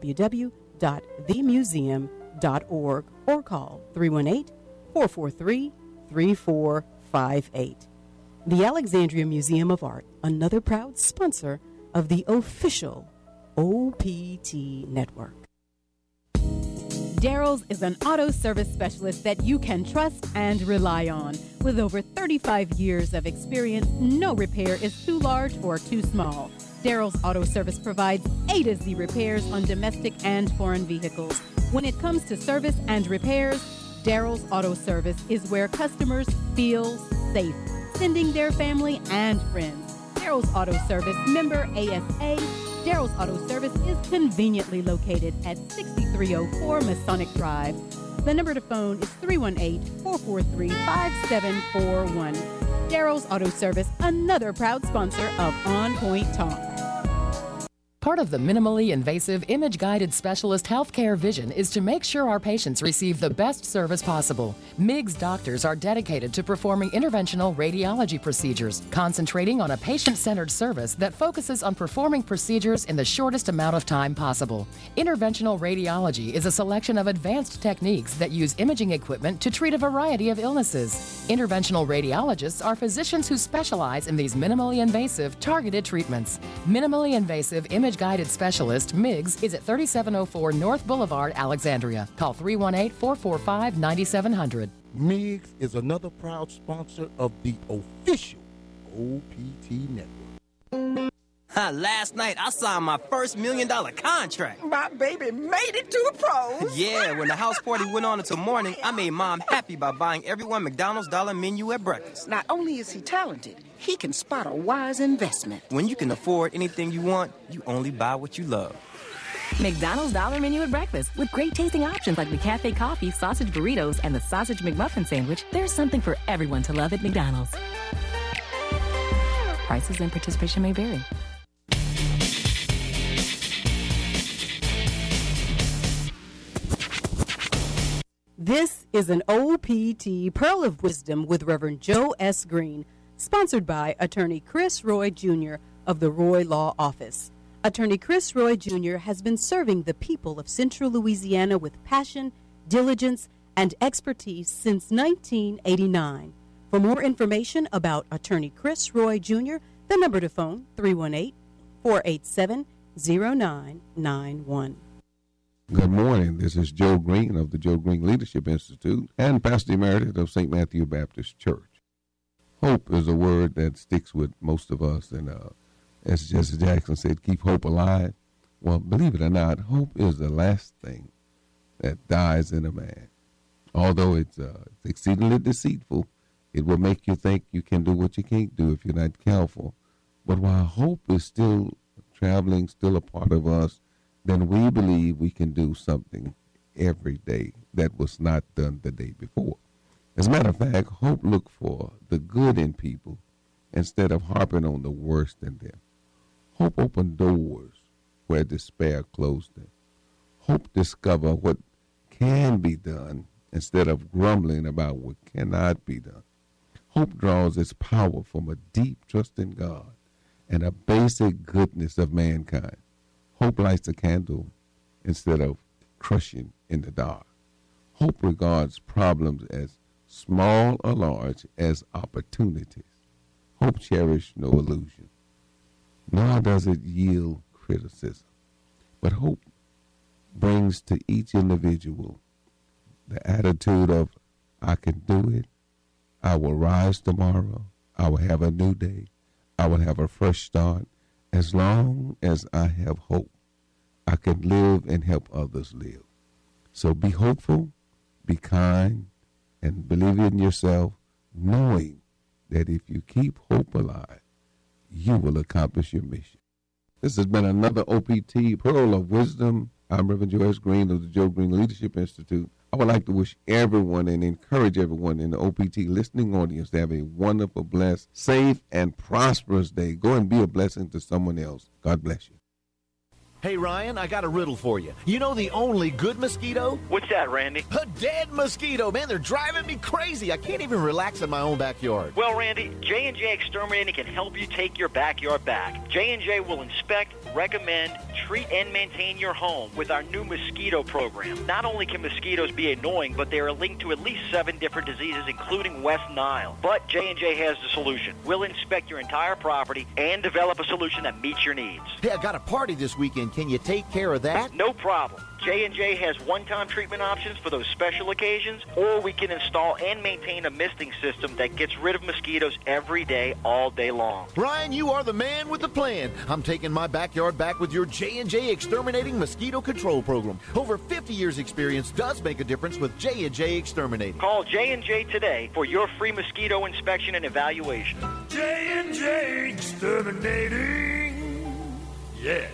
www.themuseum.org or call 318-443-3458. The Alexandria Museum of Art, another proud sponsor of the official OPT Network. Daryl's is an auto service specialist that you can trust and rely on. With over 35 years of experience, no repair is too large or too small. Daryl's Auto Service provides A to Z repairs on domestic and foreign vehicles. When it comes to service and repairs, Daryl's Auto Service is where customers feel safe, sending their family and friends. Daryl's Auto Service, member ASA. Daryl's Auto Service is conveniently located at 6304 Masonic Drive. The number to phone is 318-443-5741. Daryl's Auto Service, another proud sponsor of On Point Talk. Part of the minimally invasive image-guided specialist healthcare vision is to make sure our patients receive the best service possible. MIGS doctors are dedicated to performing interventional radiology procedures, concentrating on a patient-centered service that focuses on performing procedures in the shortest amount of time possible. Interventional radiology is a selection of advanced techniques that use imaging equipment to treat a variety of illnesses. Interventional radiologists are physicians who specialize in these minimally invasive, targeted treatments. Minimally invasive image Image Guided Specialist, MIGS, is at 3704 North Boulevard, Alexandria. Call 318-445-9700. Meigs is another proud sponsor of the official OPT Network. Last night, I signed my first $1 million contract. My baby made it to the pros. Yeah, when the house party went on until morning, I made Mom happy by buying everyone McDonald's dollar menu at breakfast. Not only is he talented, he can spot a wise investment. When you can afford anything you want, you only buy what you love. McDonald's Dollar Menu at breakfast. With great tasting options like McCafe coffee, sausage burritos, and the sausage McMuffin sandwich, there's something for everyone to love at McDonald's. Prices and participation may vary. This is an OPT Pearl of Wisdom with Reverend Joe S. Green, sponsored by Attorney Chris Roy Jr. of the Roy Law Office. Attorney Chris Roy Jr. has been serving the people of Central Louisiana with passion, diligence, and expertise since 1989. For more information about Attorney Chris Roy Jr., the number to phone, 318-487-0991. Good morning. This is Joe Green of the Joe Green Leadership Institute and Pastor Emeritus of St. Matthew Baptist Church. Hope is a word that sticks with most of us, and as Jesse Jackson said, keep hope alive. Well, believe it or not, hope is the last thing that dies in a man. Although it's exceedingly deceitful, it will make you think you can do what you can't do if you're not careful. But while hope is still traveling, still a part of us, then we believe we can do something every day that was not done the day before. As a matter of fact, hope look for the good in people instead of harping on the worst in them. Hope open doors where despair closed them. Hope discover what can be done instead of grumbling about what cannot be done. Hope draws its power from a deep trust in God and a basic goodness of mankind. Hope lights a candle instead of crushing in the dark. Hope regards problems as small or large as opportunities. Hope cherishes no illusion, nor does it yield criticism. But hope brings to each individual the attitude of, I can do it, I will rise tomorrow, I will have a new day, I will have a fresh start. As long as I have hope, I can live and help others live. So be hopeful, be kind, and believe in yourself, knowing that if you keep hope alive, you will accomplish your mission. This has been another OPT Pearl of Wisdom. I'm Reverend Joe S. Green of the Joe Green Leadership Institute. I would like to wish everyone and encourage everyone in the OPT listening audience to have a wonderful, blessed, safe, and prosperous day. Go and be a blessing to someone else. God bless you. Hey, Ryan, I got a riddle for you. You know the only good mosquito? What's that, Randy? A dead mosquito. Man, they're driving me crazy. I can't even relax in my own backyard. Well, Randy, J&J Exterminating can help you take your backyard back. J&J will inspect, recommend, treat, and maintain your home with our new mosquito program. Not only can mosquitoes be annoying, but they are linked to at least 7 different diseases, including West Nile. But J&J has the solution. We'll inspect your entire property and develop a solution that meets your needs. Hey, I got a party this weekend. Can you take care of that? No problem. J&J has one-time treatment options for those special occasions, or we can install and maintain a misting system that gets rid of mosquitoes every day, all day long. Ryan, you are the man with the plan. I'm taking my backyard back with your J&J Exterminating Mosquito Control Program. Over 50 years experience does make a difference with J&J Exterminating. Call J&J today for your free mosquito inspection and evaluation. J&J Exterminating. Yeah.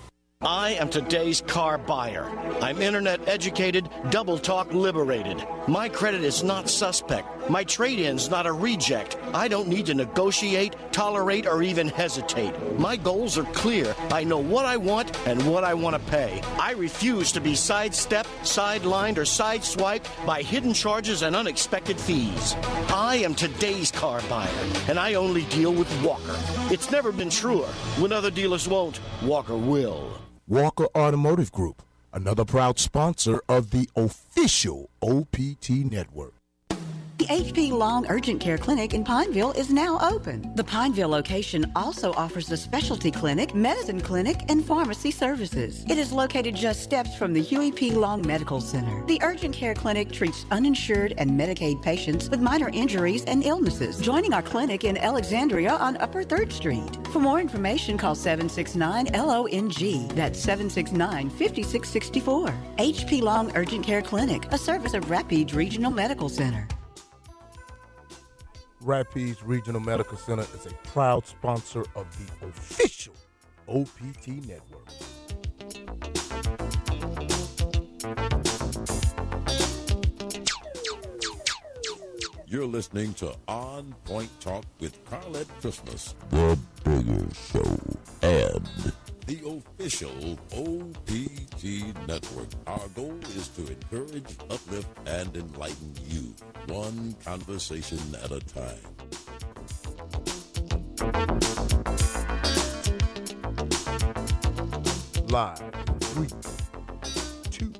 I am today's car buyer. I'm internet educated, double talk liberated. My credit is not suspect. My trade-in's not a reject. I don't need to negotiate, tolerate, or even hesitate. My goals are clear. I know what I want and what I want to pay. I refuse to be sidestepped, sidelined, or sideswiped by hidden charges and unexpected fees. I am today's car buyer, and I only deal with Walker. It's never been truer. When other dealers won't, Walker will. Walker Automotive Group, another proud sponsor of the official OPT Network. The HP Long Urgent Care Clinic in Pineville is now open. The Pineville location also offers a specialty clinic, medicine clinic, and pharmacy services. It is located just steps from the Huey P. Long Medical Center. The Urgent Care Clinic treats uninsured and Medicaid patients with minor injuries and illnesses. Joining our clinic in Alexandria on Upper 3rd Street. For more information, call 769-LONG. That's 769-5664. HP Long Urgent Care Clinic, a service of Rapides Regional Medical Center. Rapides Regional Medical Center is a proud sponsor of the official OPT Network. You're listening to On Point Talk with Carlette Christmas, the bigger show, and the official OPT Network. Our goal is to encourage, uplift, and enlighten you, one conversation at a time. Live, 3, 2.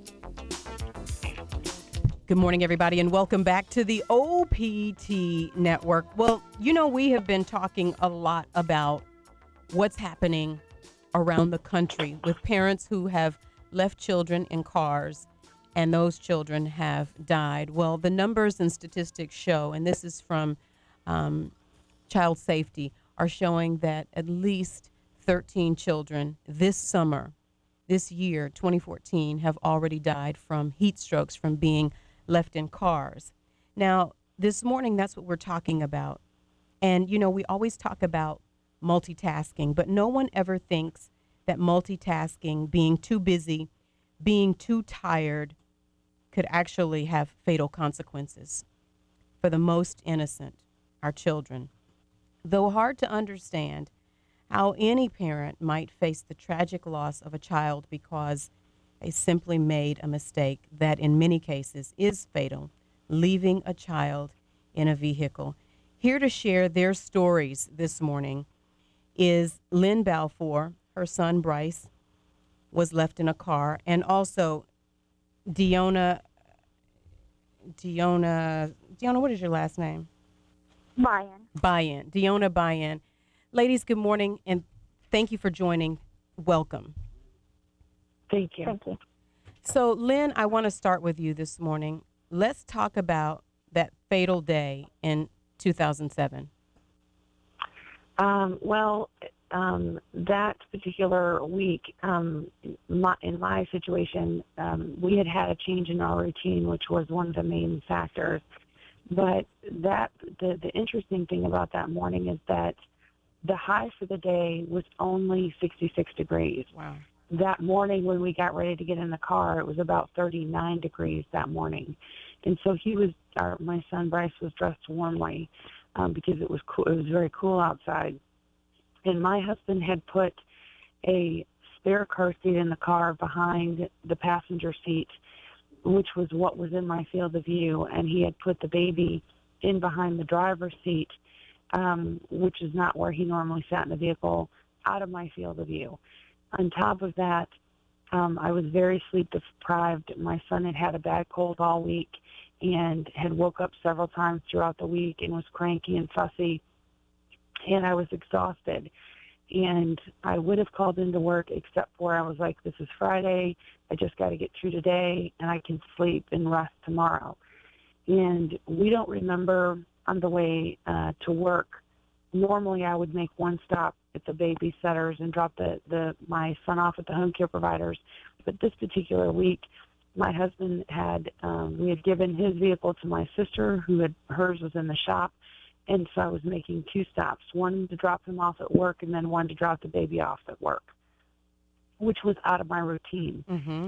Good morning, everybody, and welcome back to the OPT Network. Well, you know, we have been talking a lot about what's happening around the country with parents who have left children in cars and those children have died. Well, the numbers and statistics show, and this is from Child Safety, are showing that at least 13 children this summer, this year, 2014, have already died from heat strokes from being left in cars. Now, this morning, that's what we're talking about. And, you know, we always talk about multitasking, but no one ever thinks that multitasking, being too busy, being too tired, could actually have fatal consequences for the most innocent, our children. Though hard to understand how any parent might face the tragic loss of a child because they simply made a mistake that in many cases is fatal, leaving a child in a vehicle. Here to share their stories this morning is Lynn Balfour. Her son, Bryce, was left in a car. And also, Deonna, what is your last name? Bayan. Deonna Bayan. Ladies, good morning, and thank you for joining. Welcome. Thank you. Thank you. So, Lynn, I want to start with you this morning. Let's talk about that fatal day in 2007. That particular week, in my situation, we had a change in our routine, which was one of the main factors. But the interesting thing about that morning is that the high for the day was only 66 degrees. Wow. That morning when we got ready to get in the car, it was about 39 degrees that morning. And so my son Bryce was dressed warmly because it was cool. It was very cool outside. And my husband had put a spare car seat in the car behind the passenger seat, which was what was in my field of view. And he had put the baby in behind the driver's seat, which is not where he normally sat in the vehicle, out of my field of view. On top of that, I was very sleep deprived. My son had a bad cold all week and had woke up several times throughout the week and was cranky and fussy. And I was exhausted. And I would have called into work except for I was like, this is Friday. I just got to get through today, and I can sleep and rest tomorrow. And we don't remember on the way to work. Normally, I would make one stop at the babysitters and drop my son off at the home care providers. But this particular week, my husband we had given his vehicle to my sister, hers was in the shop. And so I was making two stops, one to drop him off at work and then one to drop the baby off at work, which was out of my routine.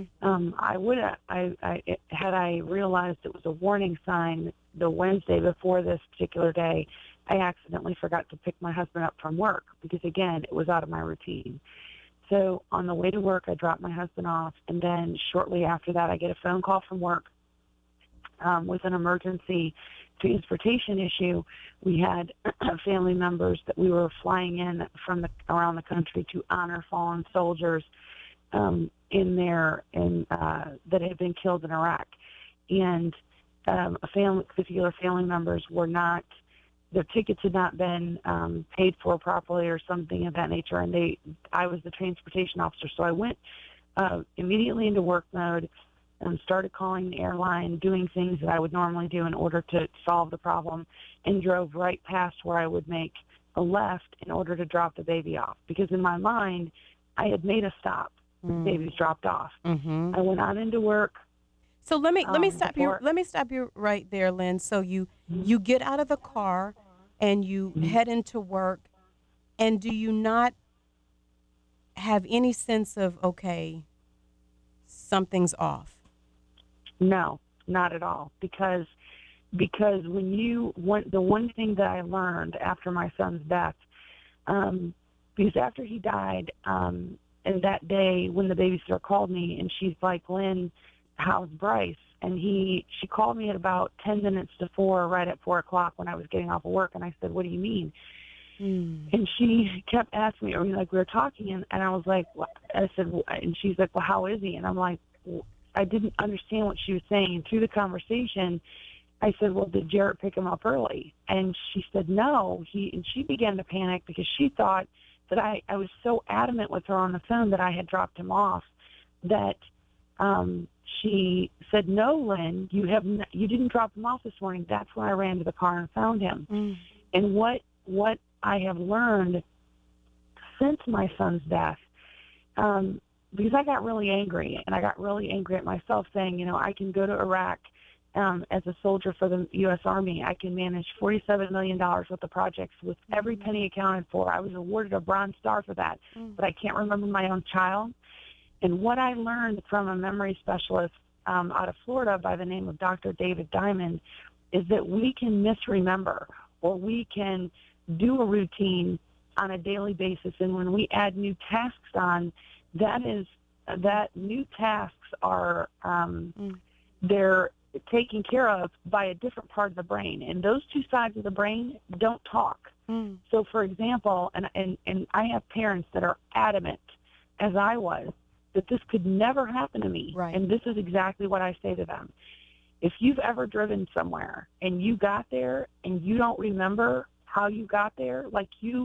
Mm-hmm. Had I realized it was a warning sign the Wednesday before this particular day, I accidentally forgot to pick my husband up from work because, again, it was out of my routine. So on the way to work, I dropped my husband off, and then shortly after that, I get a phone call from work with an emergency transportation issue. We had family members that we were flying in from around the country to honor fallen soldiers that had been killed in Iraq. And particular family members were not, their tickets had not been paid for properly or something of that nature, and I was the transportation officer, so I went immediately into work mode and started calling the airline, doing things that I would normally do in order to solve the problem, and drove right past where I would make a left in order to drop the baby off. Because in my mind, I had made a stop. The baby's dropped off. Mm-hmm. I went on into work. So let me stop you. Let me stop you right there, Lynn. So you get out of the car and you head into work, and do you not have any sense of, okay, something's off? No, not at all. Because the one thing that I learned after my son's death, because after he died, and that day when the babysitter called me and she's like, Lynn, how's Bryce? And she called me at about 10 minutes to 4, right at 4 o'clock when I was getting off of work. And I said, what do you mean? And she kept asking me, we were talking, and I was like, I said, and she's like, well, how is he? And I'm like, I didn't understand what she was saying. And through the conversation, I said, well, did Jarrett pick him up early? And she said, no. And she began to panic because she thought that I was so adamant with her on the phone that I had dropped him off that she said, no, Lynn, you didn't drop him off this morning. That's when I ran to the car and found him. And what I have learned since my son's death, because I got really angry, and I got really angry at myself saying, I can go to Iraq as a soldier for the U.S. Army. I can manage $47 million worth of projects with every penny accounted for. I was awarded a Bronze Star for that, but I can't remember my own child. And what I learned from a memory specialist out of Florida by the name of Dr. David Diamond is that we can misremember, or we can do a routine on a daily basis, and when we add new tasks on, that new tasks are they're taken care of by a different part of the brain, and those two sides of the brain don't talk. So, for example, and I have parents that are adamant, as I was, that this could never happen to me. Right. And this is exactly what I say to them. If you've ever driven somewhere and you got there and you don't remember how you got there, like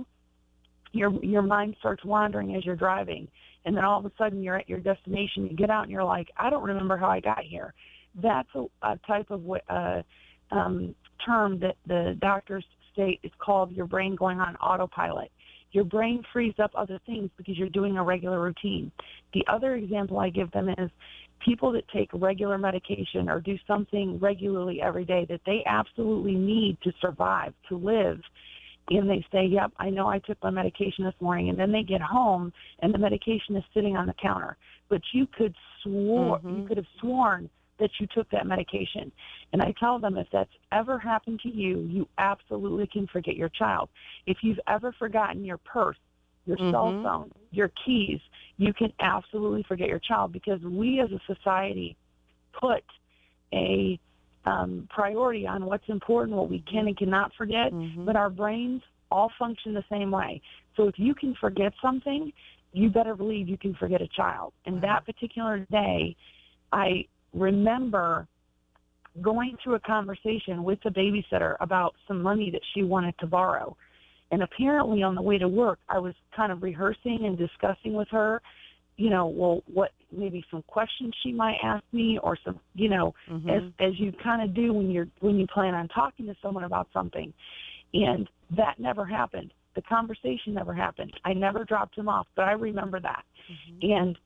your mind starts wandering as you're driving, and then all of a sudden you're at your destination, you get out and you're like, I don't remember how I got here. That's a type of term that the doctors state is called your brain going on autopilot. Your brain frees up other things because you're doing a regular routine. The other example I give them is people that take regular medication or do something regularly every day that they absolutely need to survive, to live, and they say, yep, I know I took my medication this morning, and then they get home and the medication is sitting on the counter. But you could have sworn that you took that medication. And I tell them, if that's ever happened to you, you absolutely can forget your child. If you've ever forgotten your purse, your cell phone, your keys, you can absolutely forget your child, because we as a society put a priority on what's important, what we can and cannot forget, but our brains all function the same way. So if you can forget something, you better believe you can forget a child. And that particular day, I remember going through a conversation with the babysitter about some money that she wanted to borrow. And apparently on the way to work, I was kind of rehearsing and discussing with her, what maybe some questions she might ask me, or some, as you kind of do when you plan on talking to someone about something. And that never happened. The conversation never happened. I never dropped him off, but I remember that. And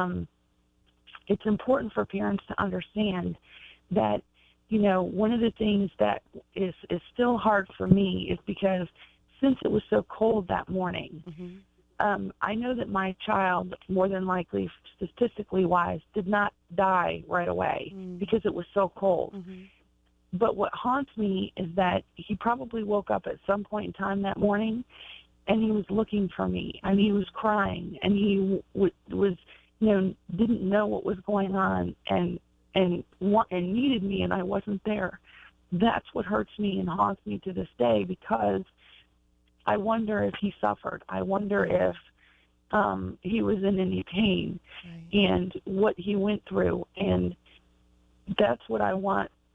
it's important for parents to understand that, one of the things that is still hard for me is because since it was so cold that morning, I know that my child, more than likely, statistically wise, did not die right away because it was so cold. But what haunts me is that he probably woke up at some point in time that morning, and he was looking for me, and he was crying, and he was didn't know what was going on, and needed me, and I wasn't there. That's what hurts me and haunts me to this day, because I wonder if he suffered. I wonder if he was in any pain and what he went through. And that's what I want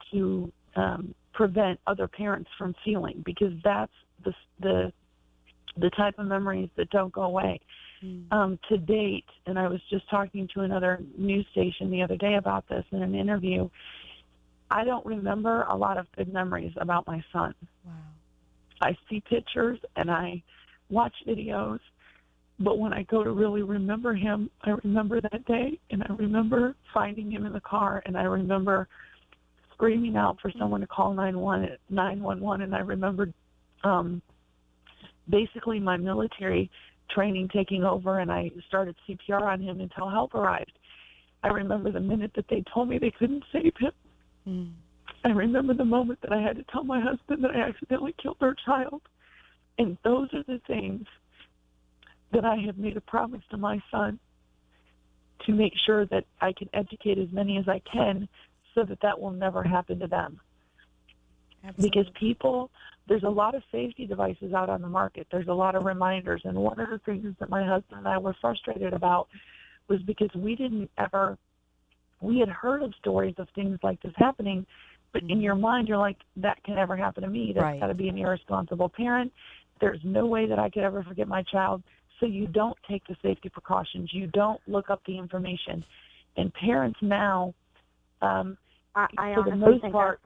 to prevent other parents from feeling, because that's the type of memories that don't go away. To date, and I was just talking to another news station the other day about this in an interview, I don't remember a lot of good memories about my son. Wow. I see pictures and I watch videos, but when I go to really remember him, I remember that day, and I remember finding him in the car, and I remember screaming out for someone to call 911, and I remember basically my military training taking over, and I started CPR on him until help arrived. I remember the minute that they told me they couldn't save him. I remember the moment that I had to tell my husband that I accidentally killed their child. And those are the things that I have made a promise to my son, to make sure that I can educate as many as I can so that that will never happen to them. Absolutely. Because people, there's a lot of safety devices out on the market. There's a lot of reminders. And one of the things that my husband and I were frustrated about was because we had heard of stories of things like this happening, but in your mind, you're like, that can never happen to me. That's got to be an irresponsible parent. There's no way that I could ever forget my child. So you don't take the safety precautions. You don't look up the information. And parents now, I for the most part,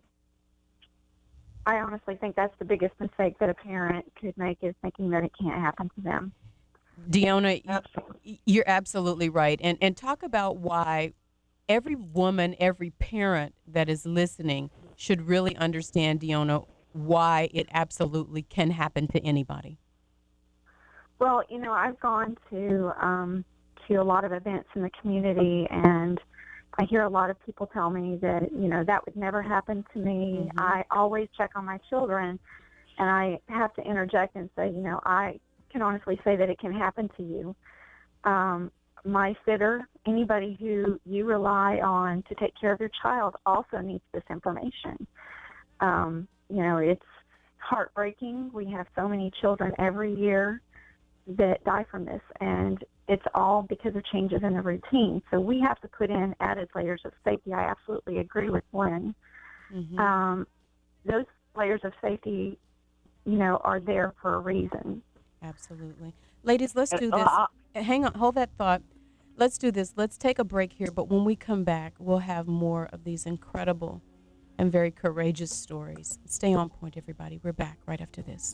I honestly think that's the biggest mistake that a parent could make, is thinking that it can't happen to them. Deonna, you're absolutely right. And talk about why every woman, every parent that is listening should really understand, Deonna, why it absolutely can happen to anybody. Well, I've gone to a lot of events in the community, and I hear a lot of people tell me that, that would never happen to me. Mm-hmm. I always check on my children, and I have to interject and say, I can honestly say that it can happen to you. My sitter, anybody who you rely on to take care of your child, also needs this information. It's heartbreaking. We have so many children every year that die from this, and it's all because of changes in the routine. So we have to put in added layers of safety. I absolutely agree with Lynn. Mm-hmm. Those layers of safety, are there for a reason. Absolutely. Ladies, let's do this. Hang on, hold that thought. Let's do this. Let's take a break here, but when we come back, we'll have more of these incredible and very courageous stories. Stay on point, everybody. We're back right after this.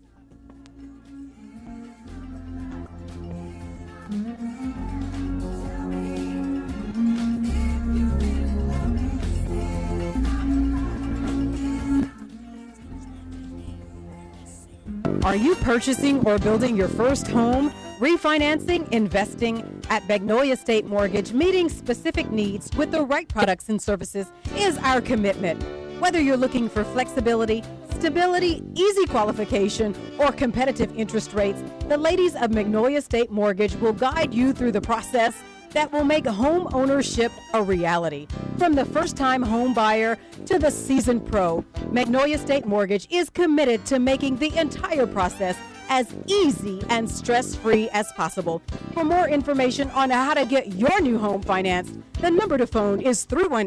Are you purchasing or building your first home? Refinancing, investing at Magnolia State Mortgage, meeting specific needs with the right products and services is our commitment. Whether you're looking for flexibility, stability, easy qualification, or competitive interest rates, the ladies of Magnolia State Mortgage will guide you through the process that will make home ownership a reality. From the first-time home buyer to the seasoned pro, Magnolia State Mortgage is committed to making the entire process as easy and stress-free as possible. For more information on how to get your new home financed, the number to phone is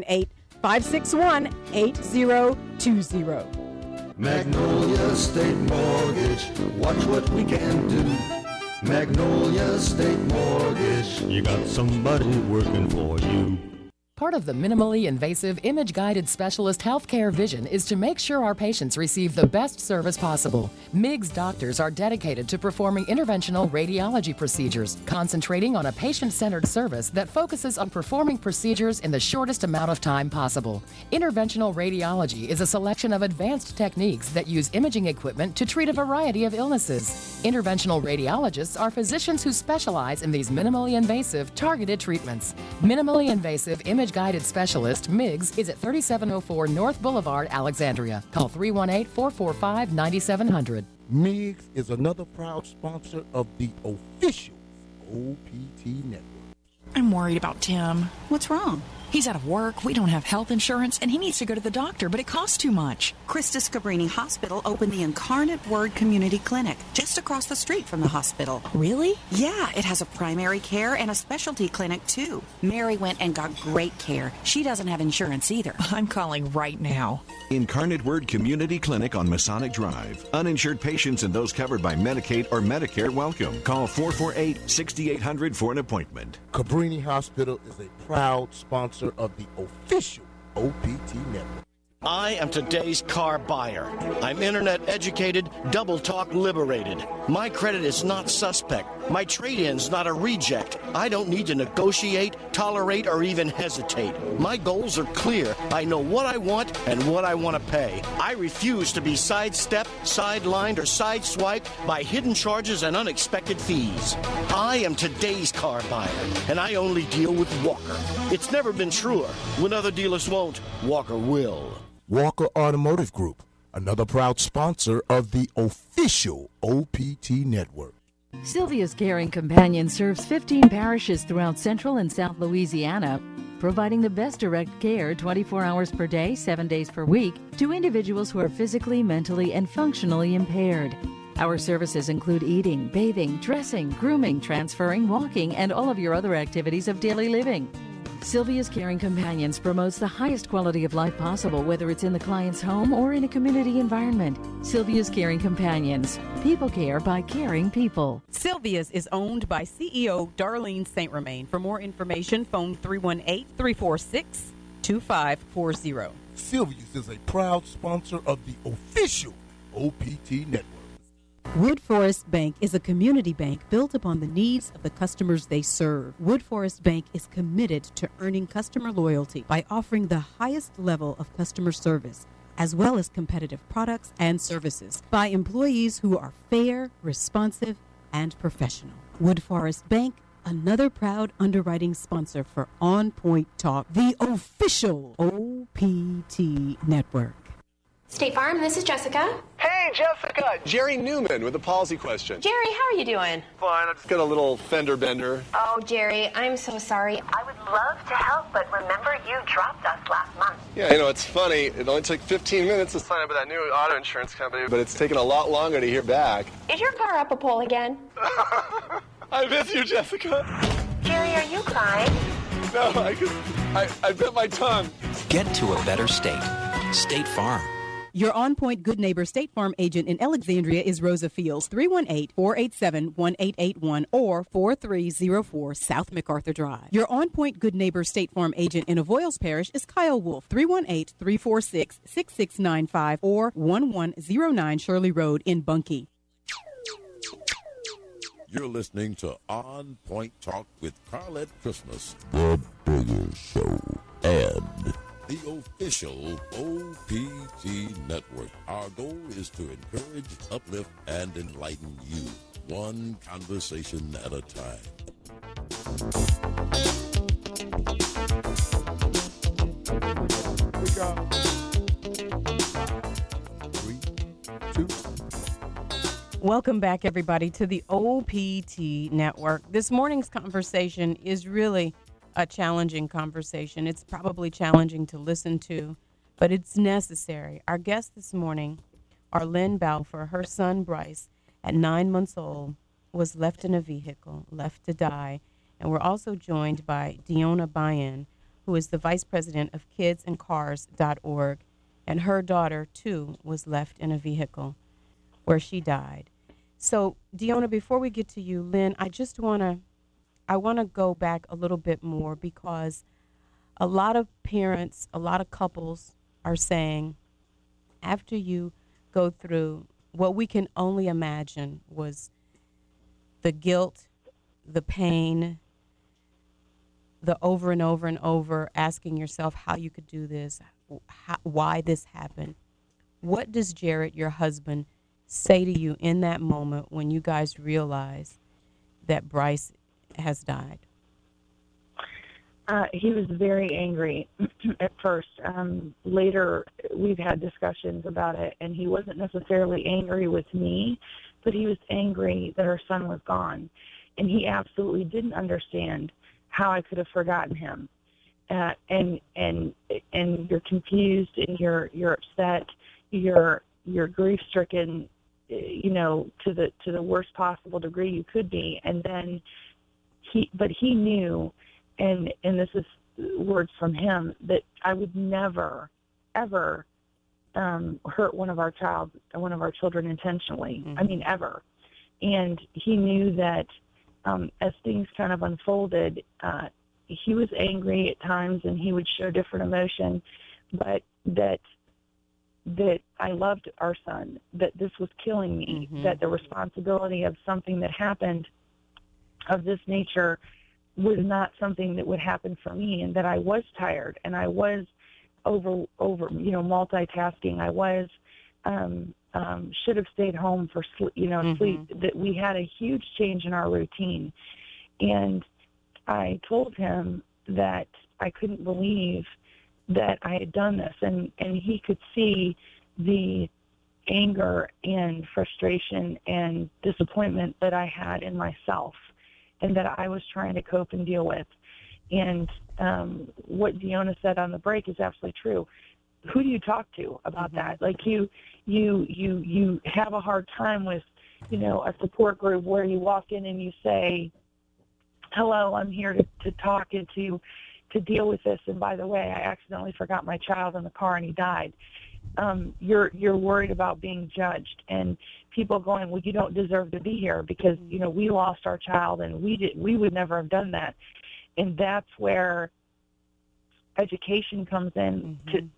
318-561-8020. Magnolia State Mortgage, watch what we can do. Magnolia State Mortgage, you got somebody working for you. Part of the minimally invasive, image-guided specialist healthcare vision is to make sure our patients receive the best service possible. MIGS doctors are dedicated to performing interventional radiology procedures, concentrating on a patient-centered service that focuses on performing procedures in the shortest amount of time possible. Interventional radiology is a selection of advanced techniques that use imaging equipment to treat a variety of illnesses. Interventional radiologists are physicians who specialize in these minimally invasive, targeted treatments. Minimally invasive image-guided specialist, MIGS, is at 3704 North Boulevard, Alexandria. Call 318-445-9700. MIGS is another proud sponsor of the official OPT network. I'm worried about Tim. What's wrong? He's out of work, we don't have health insurance, and he needs to go to the doctor, but it costs too much. Krista Scabrini Hospital opened the Incarnate Word Community Clinic just across the street from the hospital. Really? Yeah, it has a primary care and a specialty clinic, too. Mary went and got great care. She doesn't have insurance either. I'm calling right now. Incarnate Word Community Clinic on Masonic Drive. Uninsured patients and those covered by Medicaid or Medicare welcome. Call 448-6800 for an appointment. Cabrini Hospital is a proud sponsor of the official OPT network. I am today's car buyer. I'm internet educated, double talk liberated. My credit is not suspect. My trade-in's not a reject. I don't need to negotiate, tolerate, or even hesitate. My goals are clear. I know what I want and what I want to pay. I refuse to be sidestepped, sidelined, or sideswiped by hidden charges and unexpected fees. I am today's car buyer, and I only deal with Walker. It's never been truer. When other dealers won't, Walker will. Walker Automotive Group, another proud sponsor of the official OPT network. Sylvia's Caring Companion serves 15 parishes throughout central and south Louisiana, providing the best direct care 24 hours per day, 7 days per week to individuals who are physically, mentally, and functionally impaired. Our services include eating, bathing, dressing, grooming, transferring, walking, and all of your other activities of daily living. Sylvia's Caring Companions promotes the highest quality of life possible, whether it's in the client's home or in a community environment. Sylvia's Caring Companions. People care by caring people. Sylvia's is owned by CEO Darlene St. Romain. For more information, phone 318-346-2540. Sylvia's is a proud sponsor of the official OPT network. Wood Forest Bank is a community bank built upon the needs of the customers they serve. Wood Forest Bank is committed to earning customer loyalty by offering the highest level of customer service, as well as competitive products and services, by employees who are fair, responsive, and professional. Wood Forest Bank, another proud underwriting sponsor for On Point Talk, the official OPT network. State Farm, this is Jessica. Hey, Jessica! Jerry Newman with a policy question. Jerry, how are you doing? Fine, I just got a little fender bender. Oh, Jerry, I'm so sorry. I would love to help, but remember you dropped us last month. Yeah, it's funny. It only took 15 minutes to sign up with that new auto insurance company, but it's taken a lot longer to hear back. Is your car up a pole again? I miss you, Jessica. Jerry, are you crying? No, I bit my tongue. Get to a better state. State Farm. Your On Point Good Neighbor State Farm agent in Alexandria is Rosa Fields, 318-487-1881 or 4304 South MacArthur Drive. Your On Point Good Neighbor State Farm agent in Avoyles Parish is Kyle Wolf, 318-346-6695 or 1109 Shirley Road in Bunkie. You're listening to On Point Talk with Carlette Christmas, the Bigger Show, and the official OPT network. Our goal is to encourage, uplift, and enlighten you, one conversation at a time. We go. 3, 2. Welcome back, everybody, to the OPT network. This morning's conversation is really a challenging conversation. It's probably challenging to listen to, but it's necessary. Our guest this morning, Arlene Balfour, her son Bryce, at 9 months old, was left in a vehicle, left to die. And we're also joined by Deona Bayan, who is the vice president of kidsandcars.org. And her daughter, too, was left in a vehicle where she died. So, Deona, before we get to you, Lynn, I want to go back a little bit more, because a lot of parents, a lot of couples are saying, after you go through what we can only imagine was the guilt, the pain, the over and over and over asking yourself how you could do this, why this happened. What does Jared, your husband, say to you in that moment when you guys realize that Bryce has died? He was very angry at first. Later, we've had discussions about it, and he wasn't necessarily angry with me, but he was angry that our son was gone. And he absolutely didn't understand how I could have forgotten him. and you're confused and you're upset, you're grief stricken, to the worst possible degree you could be. And then he knew, and this is words from him, that I would never ever hurt one of our children intentionally. I mean, ever. And he knew that as things kind of unfolded, he was angry at times and he would show different emotion, but that I loved our son, that this was killing me, that the responsibility of something that happened of this nature was not something that would happen for me, and that I was tired and I was over multitasking. I was should have stayed home for sleep, that we had a huge change in our routine. And I told him that I couldn't believe that I had done this, and he could see the anger and frustration and disappointment that I had in myself and that I was trying to cope and deal with. And what Deanna said on the break is absolutely true. Who do you talk to about that? Like you have a hard time with, a support group where you walk in and you say, hello, I'm here to talk and to deal with this. And by the way, I accidentally forgot my child in the car and he died. You're worried about being judged and people going, well, you don't deserve to be here because, we lost our child and we would never have done that. And that's where education comes in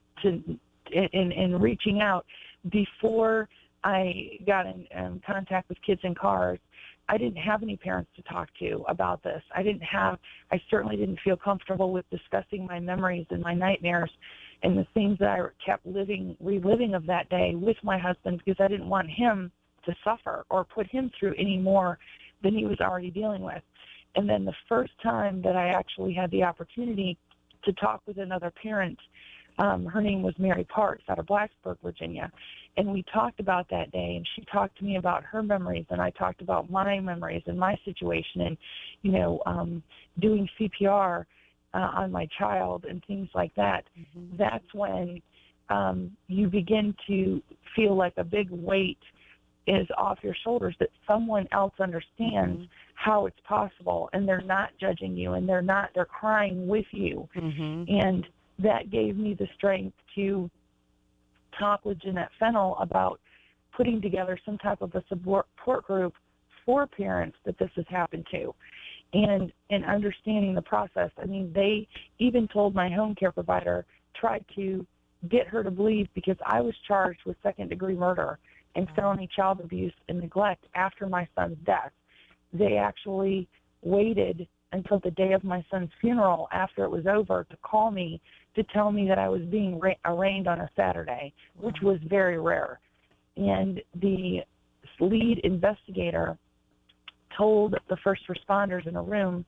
in reaching out. Before I got in contact with Kids in Cars, I didn't have any parents to talk to about this. I certainly didn't feel comfortable with discussing my memories and my nightmares and the things that I kept reliving of that day with my husband, because I didn't want him to suffer or put him through any more than he was already dealing with. And then the first time that I actually had the opportunity to talk with another parent, her name was Mary Parks out of Blacksburg, Virginia. And we talked about that day, and she talked to me about her memories, and I talked about my memories and my situation and, doing CPR on my child and things like that. That's when you begin to feel like a big weight is off your shoulders, that someone else understands how it's possible, and they're not judging you, and they're crying with you. And that gave me the strength to talk with Jeanette Fennell about putting together some type of a support group for parents that this has happened to, and understanding the process. I mean, they even told my home care provider, tried to get her to believe, because I was charged with second-degree murder and felony child abuse and neglect after my son's death. They actually waited until the day of my son's funeral after it was over to call me to tell me that I was being arraigned on a Saturday, which was very rare. And the lead investigator told the first responders in a room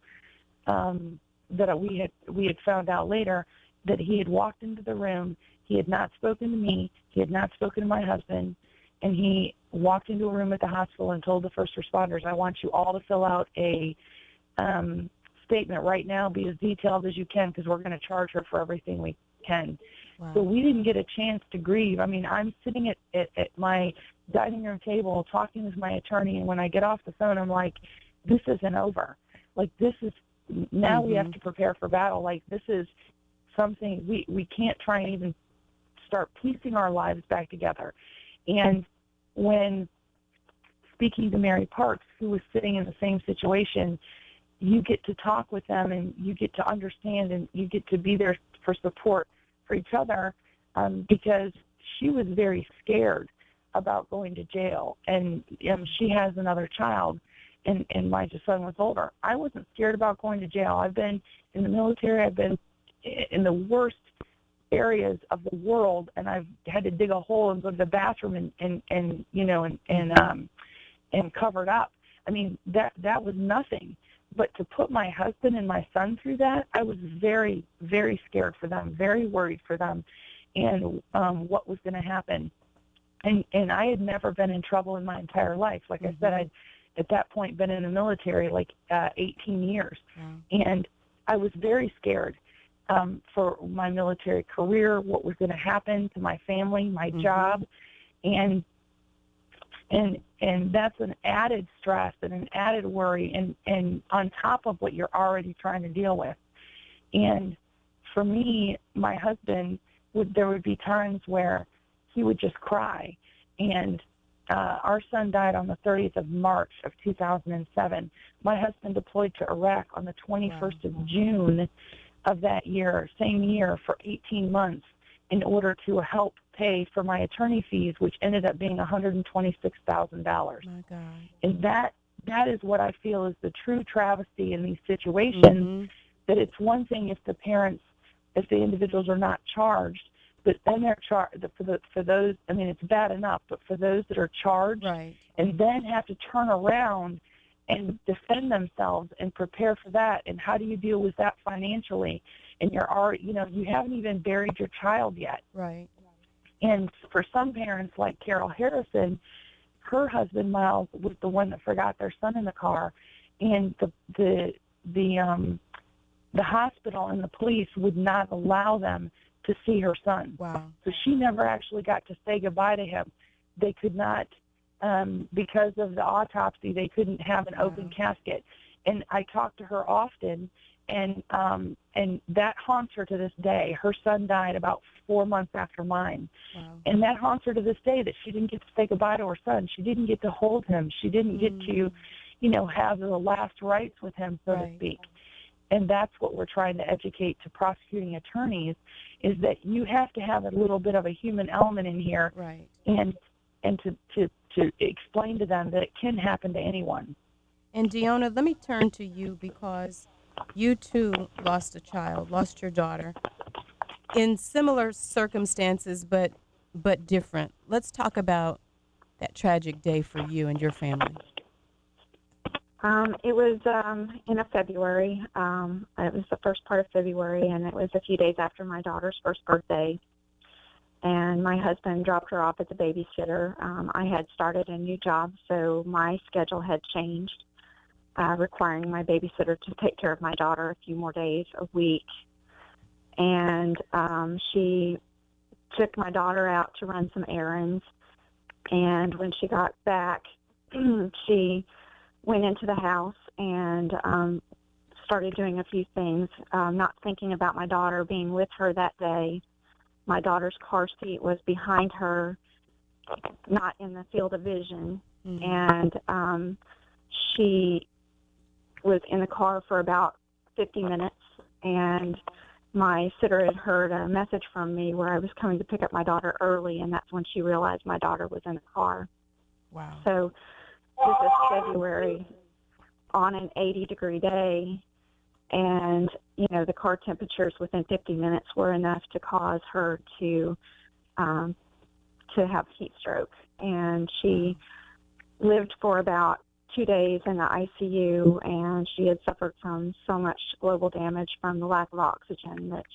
that we had found out later that he had walked into the room, he had not spoken to me, he had not spoken to my husband, and he walked into a room at the hospital and told the first responders, I want you all to fill out a statement right now, be as detailed as you can, because we're going to charge her for everything we can. Wow. So we didn't get a chance to grieve. I mean, I'm sitting at my dining room table talking with my attorney, and when I get off the phone, I'm like, this isn't over. Like, this is, now we have to prepare for battle. Like, this is something, we can't try and even start piecing our lives back together. And when speaking to Mary Parks, who was sitting in the same situation, you get to talk with them and you get to understand and you get to be there for support for each other, because she was very scared about going to jail, and she has another child, and my son was older. I wasn't scared about going to jail. I've been in the military. I've been in the worst areas of the world, and I've had to dig a hole and go to the bathroom and cover it up. I mean, that was nothing. But to put my husband and my son through that, I was very, very scared for them, very worried for them, and what was going to happen. And I had never been in trouble in my entire life. Like I said, I'd at that point been in the military like 18 years. And I was very scared. for my military career, what was going to happen to my family, my job, and that's an added stress and an added worry, and on top of what you're already trying to deal with. And for me, my husband there would be times where he would just cry. And our son died on the 30th of March of 2007. My husband deployed to Iraq on the 21st of June of that year, same year, for 18 months in order to help pay for my attorney fees, which ended up being $126,000. My God. And that is what I feel is the true travesty in these situations, that it's one thing if the parents, if the individuals are not charged, but then they're charged for those. I mean, it's bad enough, but for those that are charged and then have to turn around and defend themselves and prepare for that, and how do you deal with that financially? And you're already, you haven't even buried your child yet. Right. And for some parents, like Carol Harrison, her husband Miles was the one that forgot their son in the car, and the hospital and the police would not allow them to see her son. Wow. So she never actually got to say goodbye to him. They could not, because of the autopsy, they couldn't have an open casket. And I talk to her often, and that haunts her to this day. Her son died about 4 months after mine. Wow. And that haunts her to this day, that she didn't get to say goodbye to her son. She didn't get to hold him. She didn't get to, have the last rites with him, so to speak. And that's what we're trying to educate to prosecuting attorneys, is that you have to have a little bit of a human element in here, and to explain to them that it can happen to anyone. And Deonna, let me turn to you, because you too lost a child, lost your daughter, in similar circumstances, but different. Let's talk about that tragic day for you and your family. It was in February. It was the first part of February, and it was a few days after my daughter's first birthday. And my husband dropped her off at the babysitter. I had started a new job, so my schedule had changed, requiring my babysitter to take care of my daughter a few more days a week. And she took my daughter out to run some errands. And when she got back, she went into the house and started doing a few things, not thinking about my daughter being with her that day. My daughter's car seat was behind her, not in the field of vision. And she was in the car for about 50 minutes, and my sitter had heard a message from me where I was coming to pick up my daughter early, and that's when she realized my daughter was in the car. Wow. So this is February on an 80-degree day, and, the car temperatures within 50 minutes were enough to cause her to have heat stroke. And she lived for about 2 days in the ICU, and she had suffered from so much global damage from the lack of oxygen that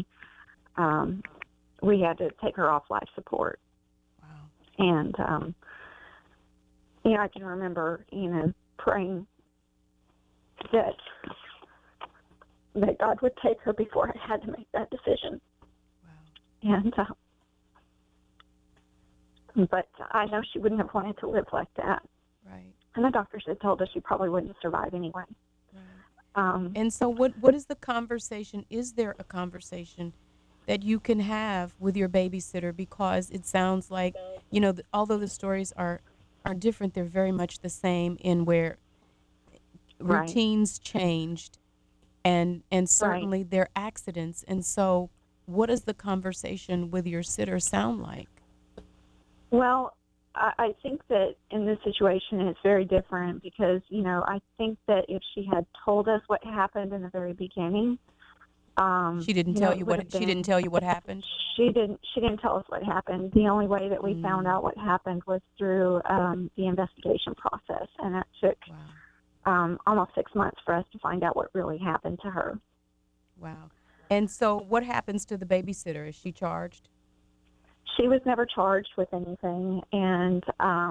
we had to take her off life support. Wow. And, I can remember, praying that God would take her before I had to make that decision. Wow. And, but I know she wouldn't have wanted to live like that. Right. And the doctors had told us she probably wouldn't survive anyway. Right. And so what is the conversation? Is there a conversation that you can have with your babysitter? Because it sounds like, although the stories are different, they're very much the same in where routines changed and certainly there are accidents. And so what does the conversation with your sitter sound like? Well, I think that in this situation it's very different because, I think that if she had told us what happened in the very beginning, she didn't tell you what happened. She didn't tell us what happened. The only way that we found out what happened was through the investigation process, and that took almost 6 months for us to find out what really happened to her. Wow. And so what happens to the babysitter? Is she charged? She was never charged with anything, and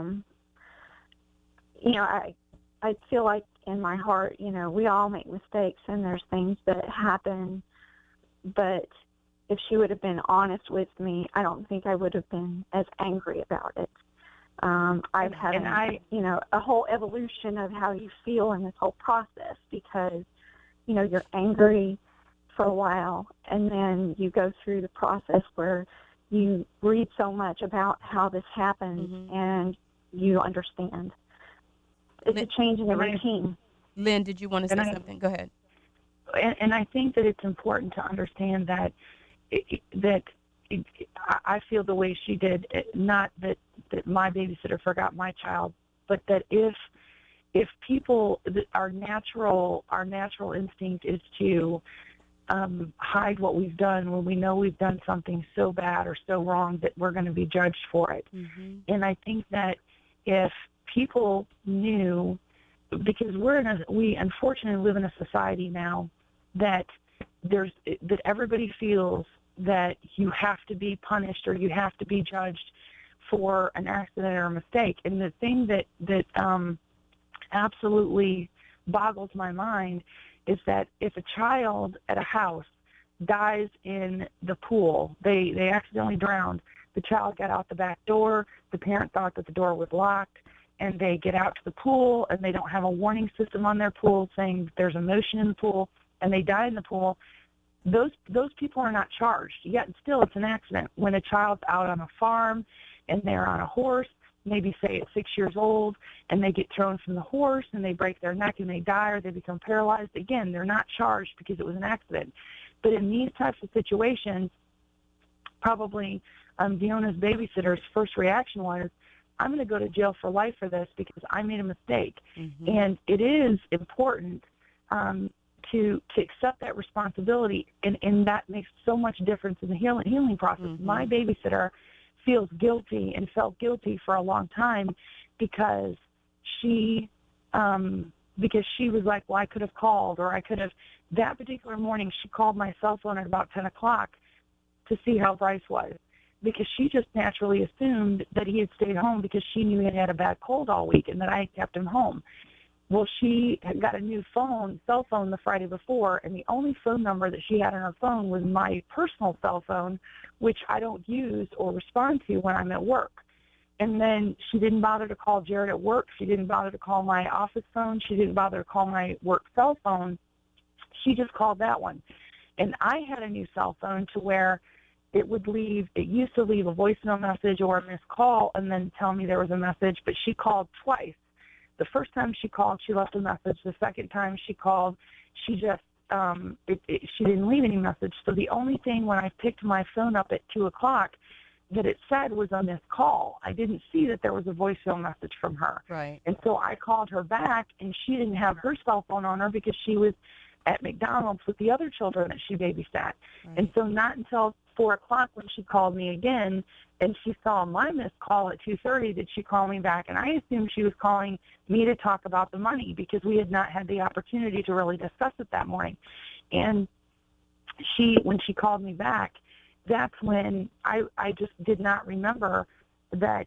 I feel like in my heart, we all make mistakes, and there's things that happen but if she would have been honest with me, I don't think I would have been as angry about it. I've had a whole evolution of how you feel in this whole process, because, you're angry for a while, and then you go through the process where you read so much about how this happens, and you understand. It's a change in the routine. Lynn, did you want to say something? Go ahead. And I think that it's important to understand that I feel the way she did. Not that my babysitter forgot my child, but that if people, our natural instinct is to hide what we've done when we know we've done something so bad or so wrong that we're going to be judged for it. And I think that if people knew, because we unfortunately live in a society now that everybody feels that you have to be punished or you have to be judged for an accident or a mistake. And the thing that absolutely boggles my mind is that if a child at a house dies in the pool, they accidentally drowned, the child got out the back door, the parent thought that the door was locked, and they get out to the pool and they don't have a warning system on their pool saying there's a motion in the pool, and they die in the pool, those people are not charged. Yet still it's an accident. When a child's out on a farm and they're on a horse, maybe say at 6 years old, and they get thrown from the horse and they break their neck and they die or they become paralyzed, again, they're not charged because it was an accident. But in these types of situations, probably Diona's babysitter's first reaction was, I'm going to go to jail for life for this because I made a mistake. And it is important to accept that responsibility, and that makes so much difference in the healing process. My babysitter feels guilty and felt guilty for a long time because she was like, well, I could have called, or I could have. That particular morning, she called my cell phone at about 10 o'clock to see how Bryce was, because she just naturally assumed that he had stayed home because she knew he had had a bad cold all week and that I had kept him home. Well, she had got a new cell phone the Friday before, and the only phone number that she had on her phone was my personal cell phone, which I don't use or respond to when I'm at work. And then she didn't bother to call Jared at work. She didn't bother to call my office phone. She didn't bother to call my work cell phone. She just called that one. And I had a new cell phone to where it used to leave a voicemail message or a missed call and then tell me there was a message, but she called twice. The first time she called, she left a message. The second time she called, she just she didn't leave any message. So the only thing when I picked my phone up at 2 o'clock that it said was a missed call. I didn't see that there was a voicemail message from her. Right. And so I called her back, and she didn't have her cell phone on her because she was at McDonald's with the other children that she babysat. Right. And so not until 4 o'clock when she called me again and she saw my missed call at 2:30 did she call me back. And I assumed she was calling me to talk about the money because we had not had the opportunity to really discuss it that morning. And when she called me back, that's when I just did not remember that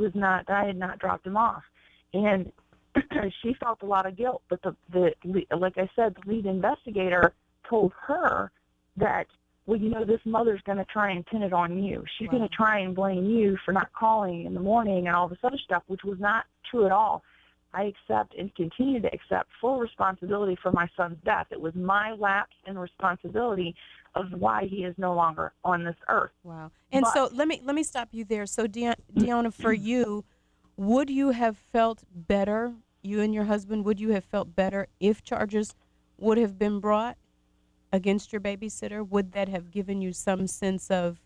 I had not dropped him off. And she felt a lot of guilt, but like I said, the lead investigator told her that, well, this mother's going to try and pin it on you. She's going to try and blame you for not calling in the morning and all this other stuff, which was not true at all. I accept and continue to accept full responsibility for my son's death. It was my lapse in responsibility of why he is no longer on this earth. Wow. And so let me stop you there. So Deonna, for you, would you have felt better, you and your husband, would you have felt better if charges would have been brought against your babysitter? Would that have given you some sense of?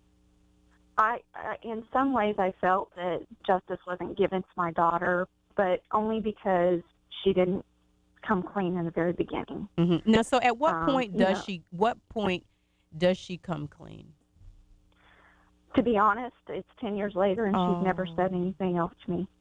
In some ways, I felt that justice wasn't given to my daughter, but only because she didn't come clean in the very beginning. Mm-hmm. Now, so at what point does she? What point does she come clean? To be honest, it's 10 years later, and she's never said anything else to me.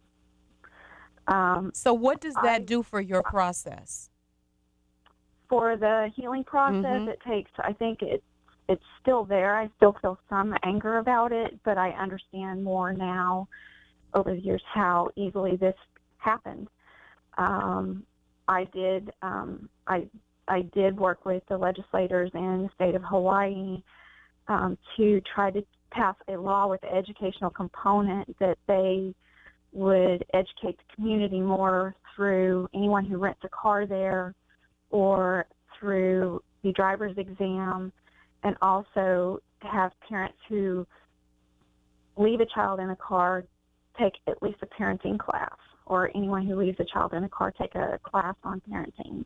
So what does that do for your process? For the healing process, it takes, I think it's still there. I still feel some anger about it, but I understand more now over the years how easily this happened. I I did work with the legislators in the state of Hawaii to try to pass a law with the educational component that they would educate the community more through anyone who rents a car there or through the driver's exam, and also have parents who leave a child in a car take at least a parenting class, or anyone who leaves a child in a car take a class on parenting.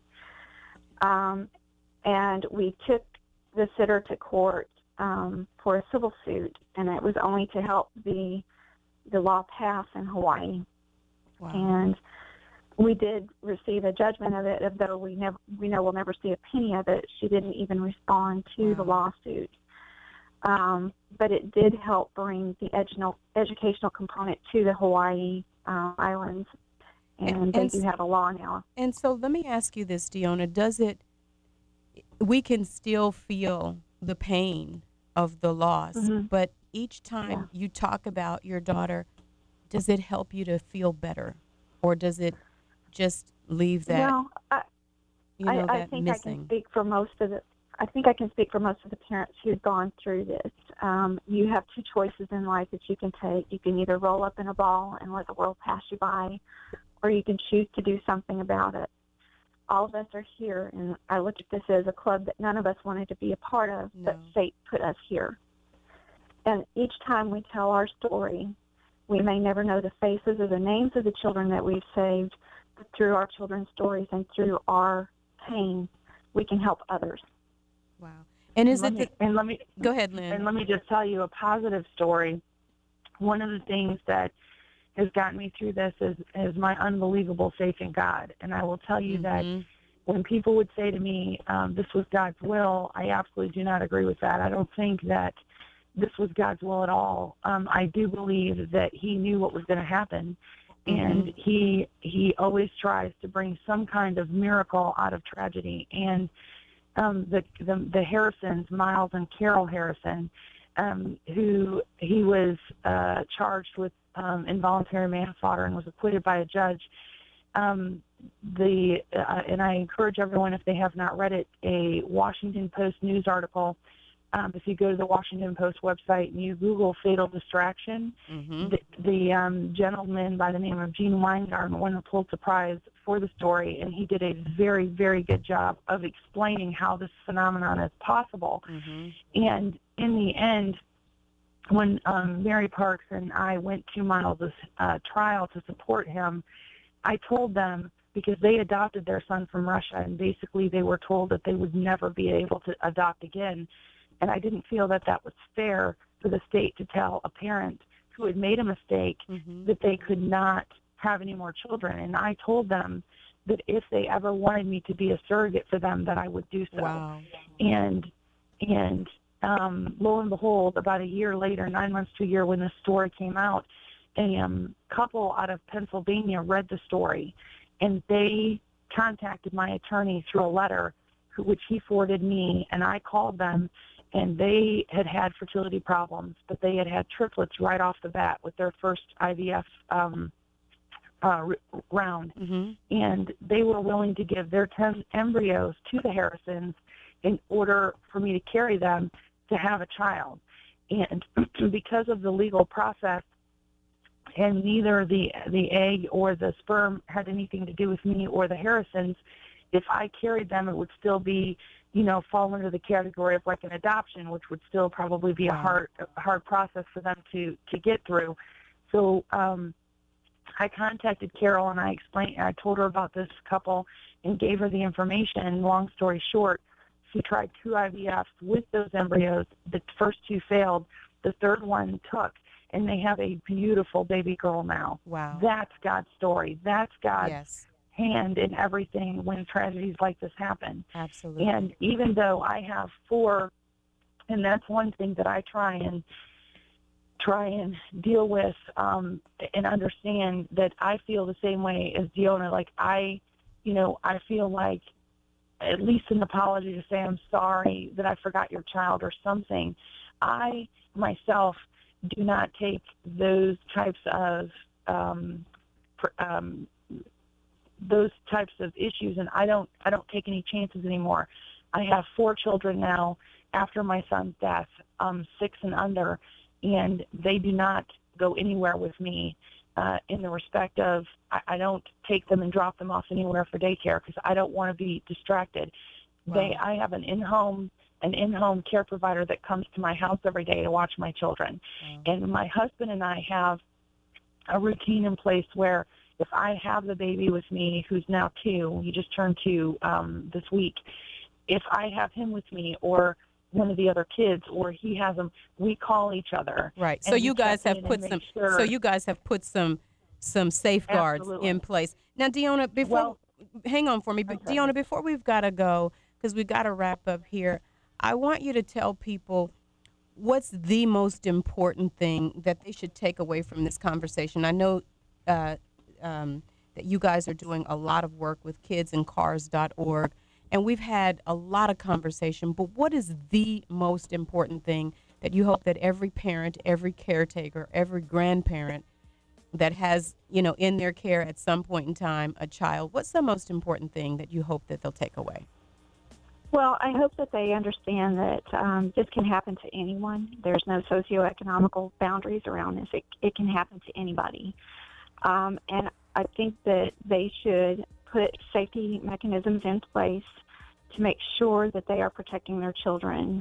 And we took the sitter to court for a civil suit, and it was only to help the law pass in Hawaii. Wow. And we did receive a judgment of it, though we know we'll never see a penny of it. She didn't even respond to the lawsuit. But it did help bring the educational component to the Hawaii islands, and they do have a law now. And so let me ask you this, Deonna, we can still feel the pain of the loss, but each time you talk about your daughter, does it help you to feel better, or does it just leave that, well, I that think missing? I can speak for most of the parents who've gone through this. You have two choices in life that you can take. You can either roll up in a ball and let the world pass you by, or you can choose to do something about it. All of us are here, and I look at this as a club that none of us wanted to be a part of, but fate put us here. And each time we tell our story, we may never know the faces or the names of the children that we've saved, but through our children's stories and through our pain, we can help others. Wow. And let me go ahead, Lynn. And let me just tell you a positive story. One of the things that has gotten me through this is my unbelievable faith in God. And I will tell you that when people would say to me, this was God's will, I absolutely do not agree with that. I don't think that this was God's will at all. I do believe that he knew what was going to happen. And he always tries to bring some kind of miracle out of tragedy. And the Harrisons, Miles and Carol Harrison, who he was charged with involuntary manslaughter and was acquitted by a judge. And I encourage everyone, if they have not read it, a Washington Post news article. If you go to the Washington Post website and you Google fatal distraction, the gentleman by the name of Gene Weingarten won the Pulitzer Prize for the story, and he did a very, very good job of explaining how this phenomenon is possible. And in the end, when Mary Parks and I went to Miles' trial to support him, I told them, because they adopted their son from Russia, and basically they were told that they would never be able to adopt again. And I didn't feel that that was fair for the state to tell a parent who had made a mistake that they could not have any more children. And I told them that if they ever wanted me to be a surrogate for them, that I would do so. Wow. And lo and behold, about a year later, 9 months to a year, when this story came out, a couple out of Pennsylvania read the story, and they contacted my attorney through a letter, which he forwarded me, and I called them, and they had fertility problems, but they had triplets right off the bat with their first IVF round. And they were willing to give their 10 embryos to the Harrisons in order for me to carry them to have a child. And because of the legal process, and neither the egg or the sperm had anything to do with me or the Harrisons, if I carried them, it would still be, fall under the category of like an adoption, which would still probably be a hard process for them to get through. So I contacted Carol, and I told her about this couple and gave her the information. Long story short, she tried 2 IVFs with those embryos. The first 2 failed. The third one took, and they have a beautiful baby girl now. Wow. That's God's story. That's God's hand in everything when tragedies like this happen. Absolutely. And even though I have 4, and that's one thing that I try and deal with and understand, that I feel the same way as Deonna. Like I feel like at least an apology to say I'm sorry that I forgot your child or something. I myself do not take those types of those types of issues, and I don't take any chances anymore. I have 4 children now after my son's death, 6 and under, and they do not go anywhere with me in the respect of I don't take them and drop them off anywhere for daycare because I don't want to be distracted. Wow. I have an in-home care provider that comes to my house every day to watch my children. And my husband and I have a routine in place where if I have the baby with me, who's now 2, he just turned 2 this week, if I have him with me or one of the other kids or he has them, we call each other. Right. So you guys have put some safeguards Absolutely. in place. Now, Deanna, hang on for me, but Deanna, before we've got to go, because we've got to wrap up here, I want you to tell people what's the most important thing that they should take away from this conversation. I know that you guys are doing a lot of work with kidsandcars.org, and we've had a lot of conversation, but what is the most important thing that you hope that every parent, every caretaker, every grandparent that has, in their care at some point in time a child, what's the most important thing that you hope that they'll take away? Well, I hope that they understand that this can happen to anyone. There's no socioeconomical boundaries around this. It can happen to anybody. And I think that they should put safety mechanisms in place to make sure that they are protecting their children.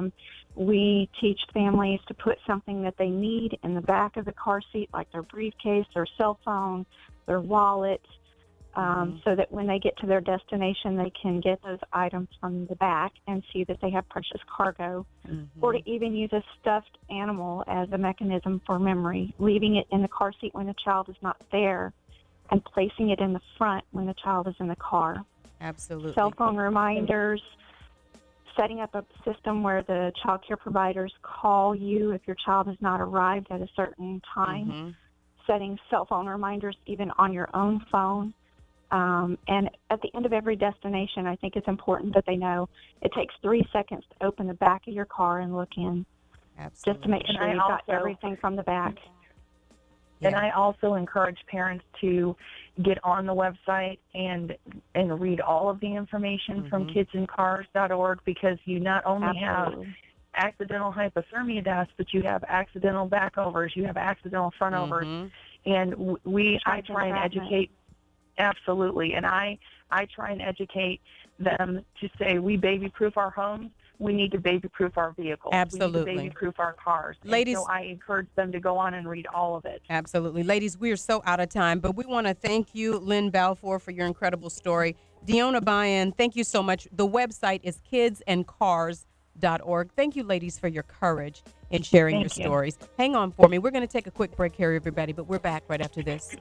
We teach families to put something that they need in the back of the car seat, like their briefcase, their cell phone, their wallet, so that when they get to their destination, they can get those items from the back and see that they have precious cargo, or to even use a stuffed animal as a mechanism for memory, leaving it in the car seat when the child is not there and placing it in the front when the child is in the car. Absolutely. Cell phone reminders, setting up a system where the child care providers call you if your child has not arrived at a certain time, setting cell phone reminders even on your own phone. And at the end of every destination, I think it's important that they know it takes 3 seconds to open the back of your car and look in, just to make sure you've got everything from the back. And I also encourage parents to get on the website and read all of the information from kidsandcars.org, because you not only have accidental hypothermia deaths, but you have accidental backovers, you have accidental frontovers, and I try and educate. Absolutely, and I try and educate them to say we baby-proof our homes. We need to baby-proof our vehicles. Absolutely. We need to baby-proof our cars. Ladies, and so I encourage them to go on and read all of it. Absolutely. Ladies, we are so out of time, but we want to thank you, Lynn Balfour, for your incredible story. Deanna Bayan, thank you so much. The website is kidsandcars.org. Thank you, ladies, for your courage in sharing your stories. Hang on for me. We're going to take a quick break here, everybody, but we're back right after this.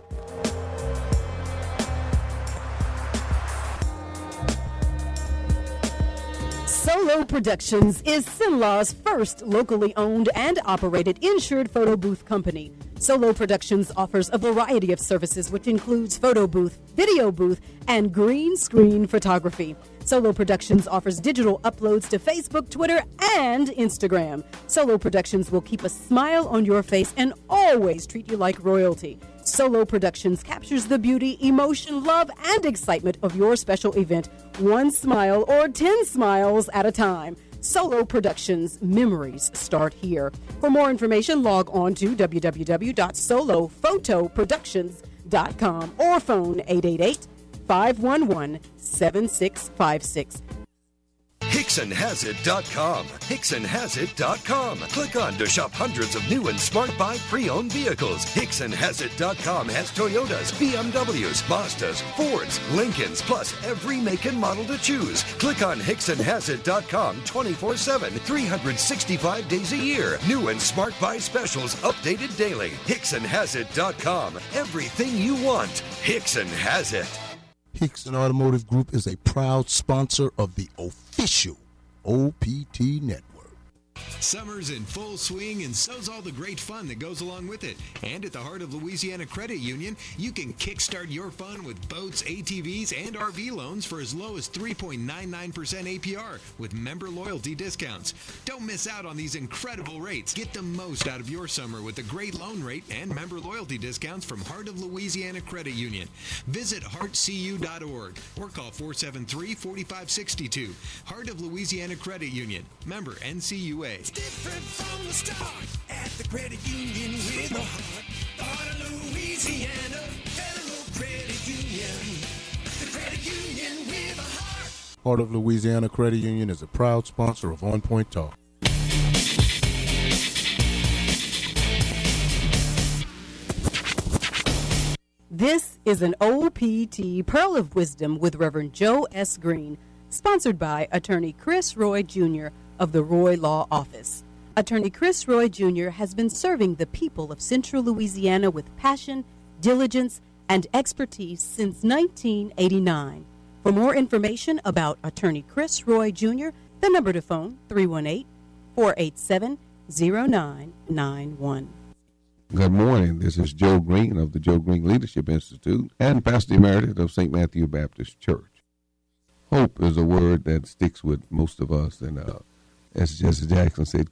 Solo Productions is Sinlaw's first locally owned and operated insured photo booth company. Solo Productions offers a variety of services, which includes photo booth, video booth, and green screen photography. Solo Productions offers digital uploads to Facebook, Twitter, and Instagram. Solo Productions will keep a smile on your face and always treat you like royalty. Solo Productions captures the beauty, emotion, love, and excitement of your special event, one smile or 10 smiles at a time. Solo Productions, memories start here. For more information, log on to www.solophotoproductions.com or phone 888-511-7656. HicksonHasIt.com. HicksonHasIt.com. Click on to shop hundreds of new and smart buy pre-owned vehicles. HicksonHasIt.com has Toyotas, BMWs, Mazdas, Fords, Lincolns, plus every make and model to choose. Click on HicksonHasIt.com 24/7, 365 days a year. New and smart buy specials updated daily. HicksonHasIt.com. Everything you want. Hickson has it. Hickson Automotive Group is a proud sponsor of the official OPT Network. Summer's in full swing, and so's all the great fun that goes along with it. And at the Heart of Louisiana Credit Union, you can kickstart your fun with boats, ATVs, and RV loans for as low as 3.99% APR with member loyalty discounts. Don't miss out on these incredible rates. Get the most out of your summer with a great loan rate and member loyalty discounts from Heart of Louisiana Credit Union. Visit heartcu.org or call 473-4562. Heart of Louisiana Credit Union. Member NCUA. Different from the start at the credit union with a heart. The Heart of Louisiana Federal Credit Union. The credit union with a heart. Heart of Louisiana Credit Union is a proud sponsor of On Point Talk. This is an OPT Pearl of Wisdom with Reverend Joe S. Green, sponsored by Attorney Chris Roy Jr. of the Roy Law Office. Attorney Chris Roy Jr. has been serving the people of Central Louisiana with passion, diligence, and expertise since 1989. For more information about Attorney Chris Roy Jr., the number to phone, 318-487-0991. Good morning. This is Joe Green of the Joe Green Leadership Institute and Pastor Emeritus of St. Matthew Baptist Church. Hope is a word that sticks with most of us, and as Jesse Jackson said,